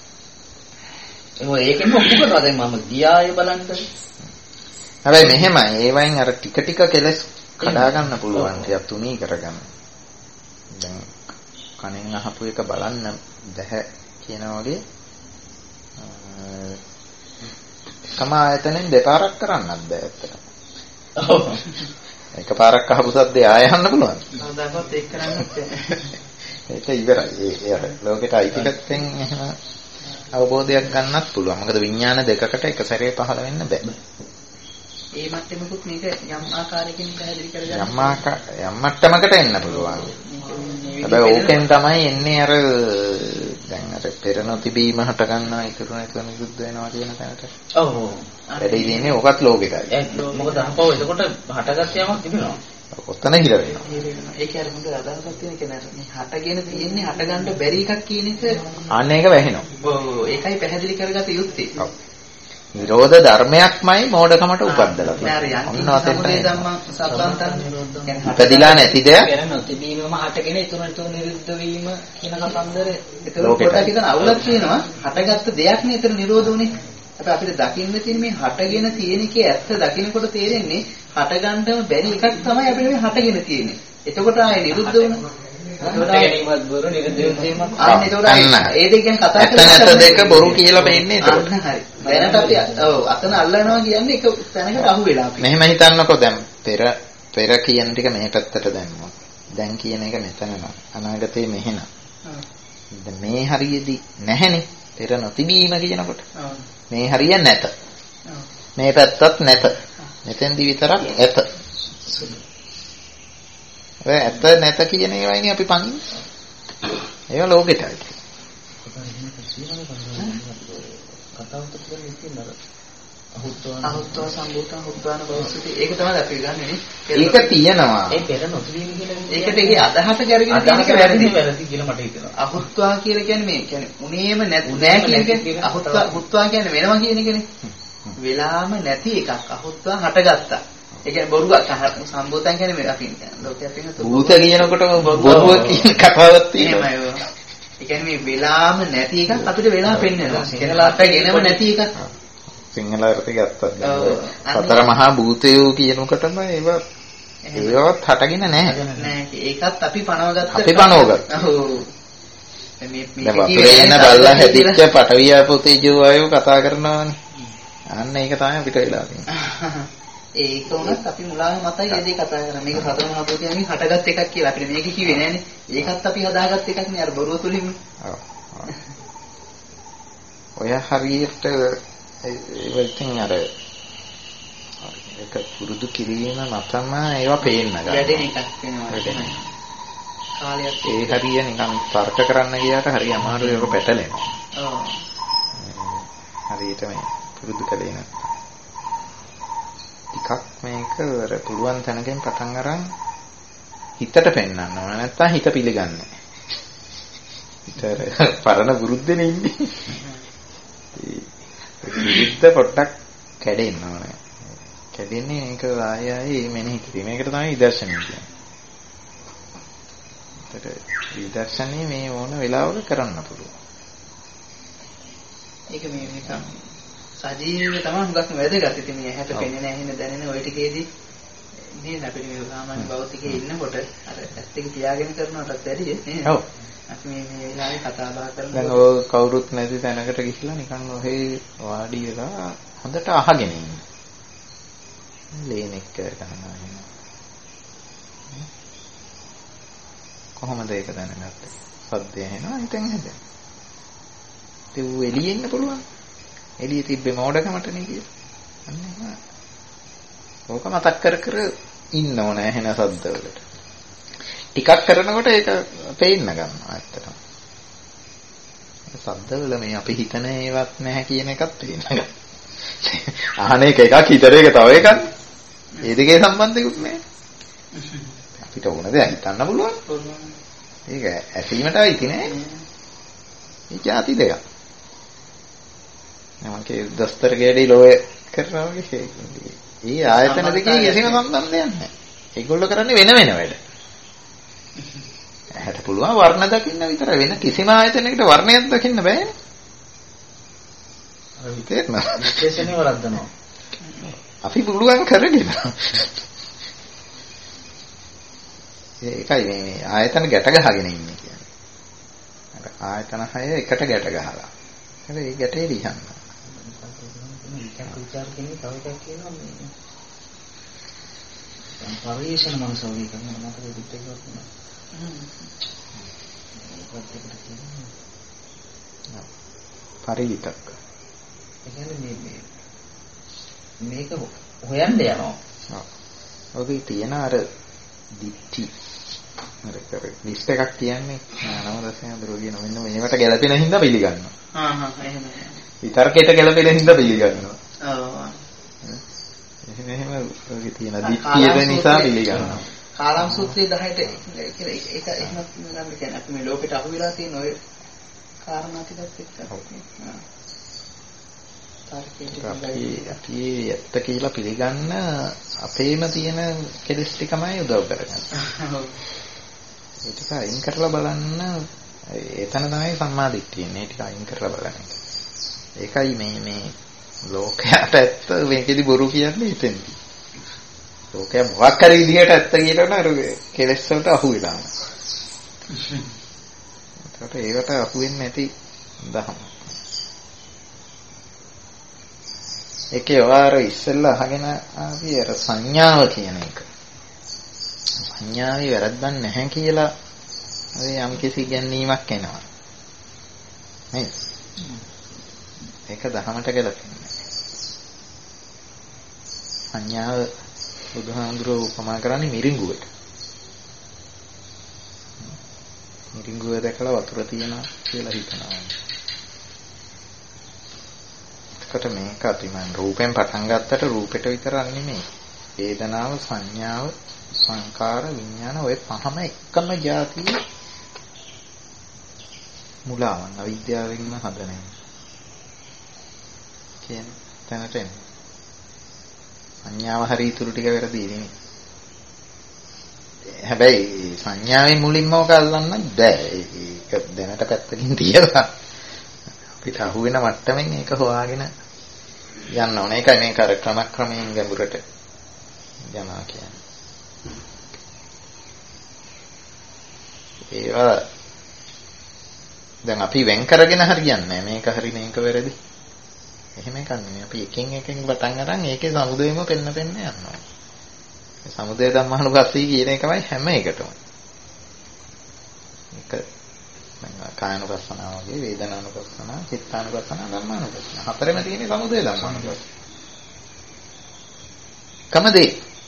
B: ඒක ඒකෙන් ඔක්කොම කරනවා දැන් මම ගියාය බලන්න.
A: හැබැයි මෙහෙමයි ඒ වයින් අර ටික ටික කෙලස් කඩා ගන්න පුළුවන් ටිකක් තුනී කරගන්න. දැන් කනෙන් අහපු එක බලන්න බැහැ කියන වගේ එකම ආයතනෙන් දෙපාරක් කරන්නත් බෑ ඇත්තට. ඔව්. එකපාරක් අහපු සද්දේ ආය යන්න පුළුවන්.
B: කවදාවත් ඒක කරන්නත් බෑ.
A: ඒක ඉවරයි. ඒ අර ලෝකෙට අයිති පැත්තෙන් එහෙම අවබෝධයක් ගන්නත් පුළුවන්. මොකද විඥාන දෙකකට එක සැරේ පහළ වෙන්න බෑ.
B: ඒ මට්ටමකුත් මේක යම් ආකාරයකින් පැහැදිලි කරගන්න.
A: යම් ආකාර යම් මට්ටමකට එන්න පුළුවන්. හැබැයි ඕකෙන් තමයි එන්නේ අර දැන් අර පෙර නොතිබීම හට ගන්නවා ඉතුරු නැතුව නිරුද්ධ වෙනවා කියන තැනට.
B: ඔව්.
A: වැඩි දිනේ ඕකත් ලෝකෙකයි.
B: මොකද අහපව එතකොට හටගත් යමක් තිබෙනවා.
A: ඔතන හිර වෙනවා.
B: ඒක අර හොඳ අදහසක් තියෙන කෙනා මේ හටගෙන තියෙන්නේ හට ගන්න බැරි එකක් කියන එක
A: අන්න ඒක වැහෙනවා.
B: ඔව් ඒකයි පැහැදිලි කරගත යුත්තේ. ඔව්.
A: නිරෝධ ධර්මයක්මයි මෝඩකමට උපද්දලා තියෙන්නේ.
B: ඔන්න ඔතෙන්ට ධම්ම සබ්බන්තන්
A: ඉපදිලා නැති දෙයක්
B: ගැන නොතිබීමම හටගෙන ඉතුරු ඉතුරු නිරුද්ධ වීම කියන කතන්දරේ ඒක පොඩ්ඩක් හිතන අවුලක් තියෙනවා. හටගත්ත දෙයක් නේ ඒතර නිරෝධ උනේ. අපිට අපිට දකින්න තියෙන මේ හටගෙන තියෙන එකේ ඇත්ත දකින්නකොට තේරෙන්නේ හට ගන්නම බැරි එකක් තමයි අපිට මේ හටගෙන තියෙන්නේ. එතකොට ආයේ නිරුද්ධ වුණා. එතකොට ගැනීමත් බොරු නිරුද්ධ වීමත් ආන්නේ එතකොට ඒ දෙක ගැන කතා
A: කරලා දෙක බොරු කියලා වෙන්නේ එතකොට.
B: අන්න හරි. දැනට අපි ඔව් අතන අල්ලනවා කියන්නේ එක තැනකට අහු වෙලා අපි.
A: මෙහෙම හිතන්නකෝ දැන් පෙර පෙර කියන ටික මේ පැත්තට දැම්මොත්. දැන් කියන එක මෙතන නම් අනාගතේ මෙහෙන. දැන් මේ හරියේදී නැහැනේ. පෙර නොතිබීම කියනකොට. මේ හරිය නැත. මේ පැත්තත් නැත. මෙතෙන්දි විතරක් ඇත. ඒ ඇත නැත කියන ඒවායිනේ අපි පන්නේ. ඒවා ලෝකෙටයි.
B: කතාවට කියන්නේ ඉතින් අර අහුත්වා අහුත්වා සම්බුතන හුත්වාන භෞතික ඒක තමයි අපි ගන්නෙ.
A: ඒක තියෙනවා.
B: ඒ පෙර නොතිබීම කියන ඒකට ඒකේ අදහස කරගෙන තියෙන එක වැරදි වැරදි කියලා මට හිතෙනවා. අහුත්වා කියලා කියන්නේ මේ කියන්නේ උනේම නෑ කියන එක. අහුත්වා හුත්වා කියන්නේ වෙනවා කියන එකනේ. වෙලාම නැති එකක් අහුත්වා හටගත්තා. ඒ කියන්නේ බොරුවක් සම්බුතන් කියන්නේ මේ අපි ලෝකයක් වෙන
A: භූත කියනකොට බොරුව කියන කතාවක් තියෙනවා.
B: ඒ කියන්නේ මේ වෙලාම නැති එකක් අපිට වෙලා පෙන්වනවා. සිංහලට ගෙනම නැති එකක්.
A: සිංහල අර්ථය ගත්තත් සතර මහා භූතයෝ කියනකොටම ඒව ඒවත් හටගෙන නැහැ.
B: නෑ ඒකත් අපි පනවගත්ත
A: අපි පනවගත්ත.
B: ඔව්.
A: මේ මේ වතුරේ එන බල්ලා හැදිච්ච පටවියා පොතේ ජෝ අයෝ කතා කරනවානේ. අන්න ඒක තමයි අපිට වෙලා තියෙන්නේ.
B: ඒක උනත් අපි මුලාව මතයි ඒ දේ කතා කරන්නේ. මේක සතර මහා භූතයන්ගෙන් හටගත් එකක් කියලා. අපිට මේක කිව්වේ නෑනේ. ඒකත් අපි හදාගත් එකක් නේ අර බොරුව තුලින්.
A: ඔව්. ඔය හරියට ඒවලින් අර ඒක පුරුදු කිරීම මතම ඒවා පේන්න ගන්නවා.
B: වැඩෙන එකක් වෙනවා. කාලයක්
A: ඒ හරිය නිකන් තර්ක කරන්න ගියාට හරිය අමාරුයි ඒක පැටලෙනවා.
B: ඔව්.
A: හරියට මේ පුරුදු කලේ නැත්නම් ටිකක් මේක අර පුළුවන් තැනකින් පටන් අරන් හිතට පෙන්වන්න ඕන නැත්නම් හිත පිළිගන්නේ. හිත පරණ වෘද්ධනේ ඉන්නේ. විරුද්ධ පොට්ටක් කැඩෙන්න ඕනේ. කැඩෙන්නේ මේක ආය ආය මෙනෙහි කිරීම. මේකට තමයි විදර්ශනය කියන්නේ. ඒකට විදර්ශනය මේ ඕන වෙලාවක කරන්න පුළුවන්.
B: ඒක මේ නිකන් සජීවීව තමයි හුඟක් වැදගත්. ඉතින් මේ ඇහැට පෙනෙන ඇහෙන දැනෙන ওই ටිකේදී නේද අපිට මේ සාමාන්‍ය භෞතිකයේ ඉන්නකොට අර ඇස් දෙක තියාගෙන කරනවටත් වැඩිය නේද? ඔව්. අපි මේ මේ වෙලාවේ කතා බහ කරලා
A: දැන් ඔය කවුරුත් නැති තැනකට ගිහිල්ලා නිකන් ඔහේ වාඩි වෙලා හොඳට අහගෙන ඉන්න. ලේනෙක් කරනවා එහෙම. කොහොමද ඒක දැනගත්තේ? සද්දය එනවා හිතෙන් හැදෙන. ඒ ඌ එළියේ ඉන්න පුළුවන්. එළියේ තිබ්බේ මෝඩකමට නේ කියලා. අන්න එහෙම. ඕක මතක් කර කර ඉන්න ඕන ඇහෙන සද්දවලට. ටිකක් කරනකොට ඒක පේන්න ගන්නවා ඇත්තටම. සද්දවල මේ අපි හිතන ඒවත් නැහැ කියන එකත් පේන්න ගන්නවා. අහන එක එකක් හිතන එක තව එකක්. ඒ දෙකේ සම්බන්ධයක්වත් නැහැ. අපිට ඕන දේ හිතන්න පුළුවන්. ඒක ඇසීමට අයිති නෑ. මේ જાති දෙක. නමකේ දස්තර ගේඩි ලෝය කරනවා වගේ. ඒ ආයතන දෙකේ කිසිම සම්බන්ධයක් නැහැ. ඒගොල්ලෝ කරන්නේ වෙන වෙන වැඩ. ඇහැට පුළුවන් වර්ණ දකින්න විතරයි. වෙන කිසිම ආයතනයකට වර්ණයක් දකින්න බෑනේ. අර විතේනවා. විශේෂණේ වරද්දනවා. අපි පුළුවන් කරගෙන. ඒකයි මේ මේ ආයතන ගැට ගහගෙන ඉන්නේ කියන්නේ. අර ආයතන හය එකට ගැට ගහලා. හරි ඒ ගැටේ ලියන්න.
B: ඒක විචාර කෙනෙක් තව එකක් කියනවා මේ පරිේශන මනස වගේ කරනවා මට දෙයක් එකක් වුණා. හ්ම්.
A: පරිවිතක්.
B: ඒ කියන්නේ මේ මේක හොයන්න යනවා.
A: ඔව්. ඔගේ තියෙන අර දිට්ටි අර කර ලිස්ට් එකක් කියන්නේ නවදසයන් දරෝගිය නොවෙන්න මේවට ගැලපෙන හින්දා පිළිගන්නවා.
B: හා හා එහෙමයි.
A: විතර්කයට ගැලපෙන හින්දා පිළිගන්නවා.
B: ඔව්.
A: එහෙම එහෙම ඔගේ තියෙන දිට්ටිය නිසා පිළිගන්නවා.
B: කාලම් සූත්‍රයේ දහයට කියලා ඒක එහෙමත් නම් කියන්නේ අපි මේ ලෝකෙට අහු වෙලා තියෙන ඔය කාරණා ටිකත් එක්ක.
A: අපි අපි ඇත්ත කියලා පිළිගන්න අපේම තියෙන කෙලස් ටිකමයි උදව් කරගන්නේ. ඒ ටික අයින් කරලා බලන්න එතන තමයි සම්මාදිට්ඨිය. මේ ටික අයින් කරලා බලන්න. ඒකයි මේ මේ ලෝකයට ඇත්ත මේකෙදි බොරු කියන්නේ එතෙන්දී. ලෝකයා මොකක් හරි විදිහට ඇත්ත කියනවනේ අර කෙලස් වලට අහු වෙලා. ඒකට ඒකට අහු වෙන්නේ නැති දහම. ඒකේ වාර ඉස්සෙල්ලා අහගෙන ආවි අර සංඥාව කියන එක. සංඥාවේ වැරද්දක් නැහැ කියලා ඒ යම් කිසි ගැනීමක් එනවා. නේද? ඒක දහමට ගැලපෙන්නේ. සංඥාව බුදුහාමුදුරුවෝ උපමා කරන්නේ මිරිඟුවට. මිරිඟුව දැකලා වතුර තියනවා කියලා හිතනවා. කට මේක අතිමන් රූපෙන් පටන් ගත්තට රූපෙට විතරක් නෙමෙයි වේදනාව සංඥාව සංකාර විඥාන ඔය පහම එකම જાතිය මුලාවන් අවිද්‍යාවෙන්ම හදන කියන තැනට එන්නේ සංඥාව හරි ඉතුරු ටික වැරදි නෙමෙයි හැබැයි සංඥාවේ මුලින්ම ඔක අල්ලන්න බෑ ඒක දැනට පැත්තකින් තියලා අපිට අහු වෙන මට්ටමින් ඒක හොයාගෙන යන්න ඕනේ. ඒකයි මේක අර ක්‍රමක්‍රමයෙන් ගැඹුරට යනවා කියන්නේ. ඒවා දැන් අපි වෙන් කරගෙන හරියන්නේ මේක හරි මේක වැරදි. එහෙම එකක් නෙමෙයි. අපි එකින් එකින් පටන් අරන් ඒකේ සමුදයම පෙන්න පෙන්න යනවා. ඒ සමුදය ධම්මානුපස්සී කියන එකමයි හැම එකටම. ඒක කායනුපස්සනාව වගේ වේදනානුපස්සනාව, චිත්තානුපස්සනාව, ධම්මානුපස්සනාව. හතරෙම තියෙන සමුදය ධම්මානුපස්සනාව. කමදේ.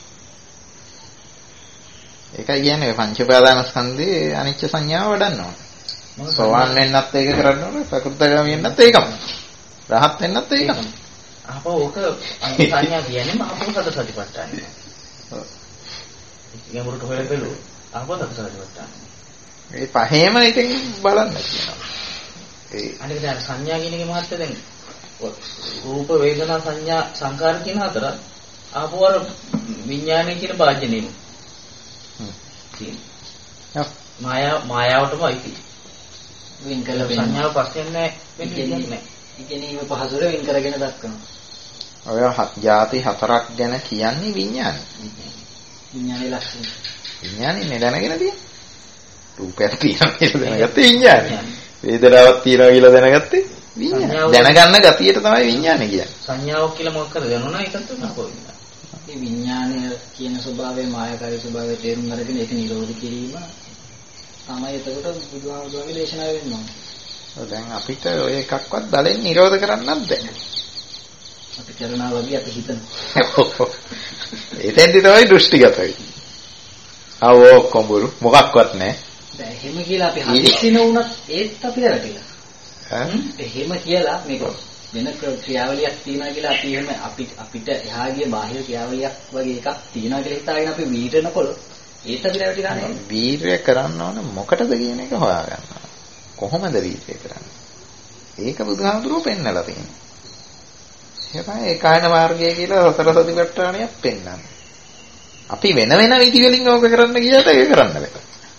A: ඒකයි කියන්නේ පංච උපාදානස්කන්ධේ අනිච්ච සංඥාව වඩන්න ඕන. සෝවාන් වෙන්නත් ඒක කරන්න ඕන, සකෘතගාමී වෙන්නත් ඒකම. රහත් වෙන්නත් ඒකම.
B: අහපෝ ඕක අනිච්ච සංඥා කියන්නේ මහපෝ සත සතිපට්ඨානයි. ඔව්. යමුරට හොයලා බලුවා. අහපෝ සත සතිපට්ඨානයි. මේ
A: පහේම එකෙන් බලන්න කියනවා.
B: ඒ අනික දැන් සංඥා කියන එකේ මහත්ය දැන් රූප වේදනා සංඥා සංකාර කියන හතර ආපුවර විඥානය කියන භාජනෙම. හ්ම්. තියෙනවා. මායාව මායාවටම අයිති. වෙන් කළ සංඥාව පස්සේ නැහැ වෙන්නේ නැහැ. ඒ කියන්නේ මේ පහසුර වෙන් කරගෙන දක්වනවා.
A: ඔය හත් ಜಾති හතරක් ගැන කියන්නේ විඥානය.
B: විඥානයේ ලක්ෂණ.
A: විඥානේ දැනගෙන තියෙන්නේ. රූපයක් තියෙනවා කියලා දැනගත්තේ විඥානය. වේදනාවක් තියෙනවා කියලා දැනගත්තේ විඥානය. දැනගන්න ගතියට තමයි විඥානය කියන්නේ.
B: සංඥාවක් කියලා මොකක්ද දැනුණා ඒකත් තමයි. මේ විඥානය කියන ස්වභාවය මායාකාරී ස්වභාවය තේරුම් අරගෙන ඒක නිරෝධ කිරීම තමයි එතකොට බුදුහාමුදුරන්ගේ දේශනාව වෙන්නේ.
A: ඔව් දැන් අපිට ඔය එකක්වත් බලෙන් නිරෝධ කරන්නත් බැහැ.
B: අපි කරනවා වගේ අපි හිතනවා.
A: එතෙන්දි තමයි දෘෂ්ටිගත වෙන්නේ. ආව කොඹුරු මොකක්වත් නැහැ.
B: දැන් එහෙම කියලා අපි හදිස්සින වුණත් ඒත් අපිට වැටිලා. හ්ම් එහෙම කියලා මේක වෙන ක්‍රියාවලියක් තියනවා කියලා අපි එහෙම අපිට අපිට එහා ගිය බාහිර ක්‍රියාවලියක් වගේ එකක් තියනවා කියලා හිතාගෙන අපි වීරනකොල ඒත් අපිට වැටිලා නැහැ.
A: වීරය කරන්න ඕන මොකටද කියන එක හොයාගන්න. කොහොමද වීරය කරන්නේ? ඒක බුදුහාමුදුරුවෝ පෙන්නලා තියෙනවා. ඒක තමයි ඒකායන මාර්ගය කියලා සතර සතිපට්ඨානයක් පෙන්නන්නේ. අපි වෙන වෙන විදි වලින් ඕක කරන්න ගියාට ඒක කරන්න බෑ.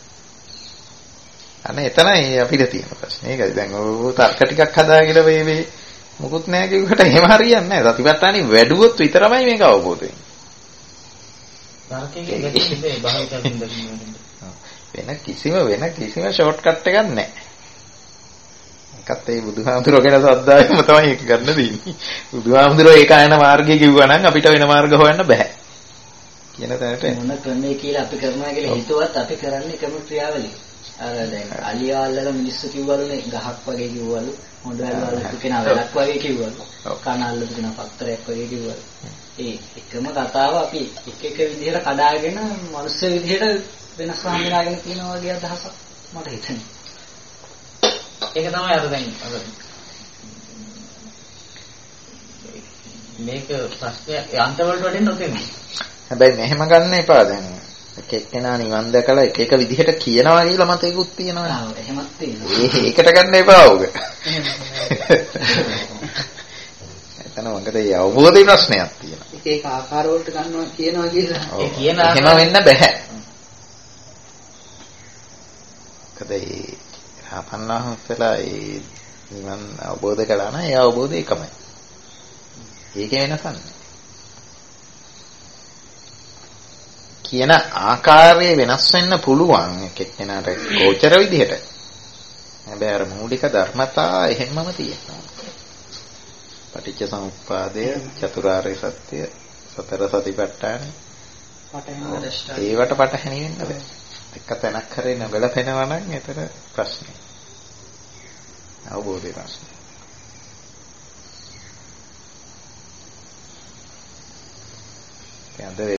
A: අනේ එතනයි අපිට තියෙන ප්‍රශ්නේ. ඒකයි දැන් ඔය තර්ක ටිකක් හදාගෙන මේ මේ මොකුත් නැහැ කියුවට එහෙම හරියන්නේ නැහැ. සතිපට්ඨානෙ වැඩුවොත් විතරමයි මේක අවබෝධ වෙන්නේ.
B: තර්කයේ ගැටෙන්නේ භාවිතයෙන් දකින්න.
A: වෙන කිසිම වෙන කිසිම ෂෝට් කට් එකක් නැහැ. ඒකත් ඒ බුදුහාමුදුරුවෝ ගැන ශ්‍රද්ධාවෙන්ම තමයි ඒක ගන්න දෙන්නේ. බුදුහාමුදුරුවෝ ඒක ආයන මාර්ගය කිව්වා නම් අපිට වෙන මාර්ග හොයන්න බෑ. කියන තැනට
B: මොන ක්‍රමයේ කියලා අපි කරනවා කියලා හිතුවත් අපි කරන්නේ ක්‍රම ක්‍රියාවලිය. අර දැන් අලියාල්ලල මිනිස්සු කිව්වලුනේ ගහක් වගේ කිව්වලු. හොඬ වැල්වල කෙනා වැලක් වගේ කිව්වලු. කනල්ල කෙනා පත්තරයක් වගේ කිව්වලු. ඒ එකම කතාව අපි එක එක විදිහට කඩාගෙන මනුස්ස විදිහට වෙනස් හඳුනාගෙන තියෙනවා වගේ අදහසක් මට හිතෙනවා. ඒක තමයි අර දැන් අර මේක ප්‍රශ්නේ අන්තවලට වඩින්න උතෙන්නේ.
A: හැබැයි මෙහෙම ගන්න එපා දැන්. එක එක්කෙනා නිවන් දැකලා එක එක විදිහට කියනවා කියලා මතයකුත් තියෙනවා.
B: ආ එහෙමත් තියෙනවා.
A: ඒකට ගන්න එපා උග. එතන වගේ ඒ අවබෝධයේ ප්‍රශ්නයක් තියෙනවා.
B: එක එක ආකාර වලට ගන්නවා කියනවා කියලා.
A: ඒ කියන එහෙම වෙන්න බෑ. කදේ රහතන්වහන්සේලා ඒ නිවන් අවබෝධ කළා නම් ඒ අවබෝධය එකමයි. ඒකේ වෙනසක් නෑ. කියන ආකාරයේ වෙනස් වෙන්න පුළුවන් එක එක්කෙනාට ගෝචර විදිහට. හැබැයි අර මූලික ධර්මතා එහෙම්මම තියෙනවා. පටිච්ච සමුප්පාදය, චතුරාර්ය සත්‍ය, සතර සතිපට්ඨාන ඒවට පටහැනි වෙන්න බෑ. එක තැනක් හරි නොගැලපෙනවා නම් ඒතර ප්‍රශ්නේ. අවබෝධය ප්‍රශ්නේ. දැන්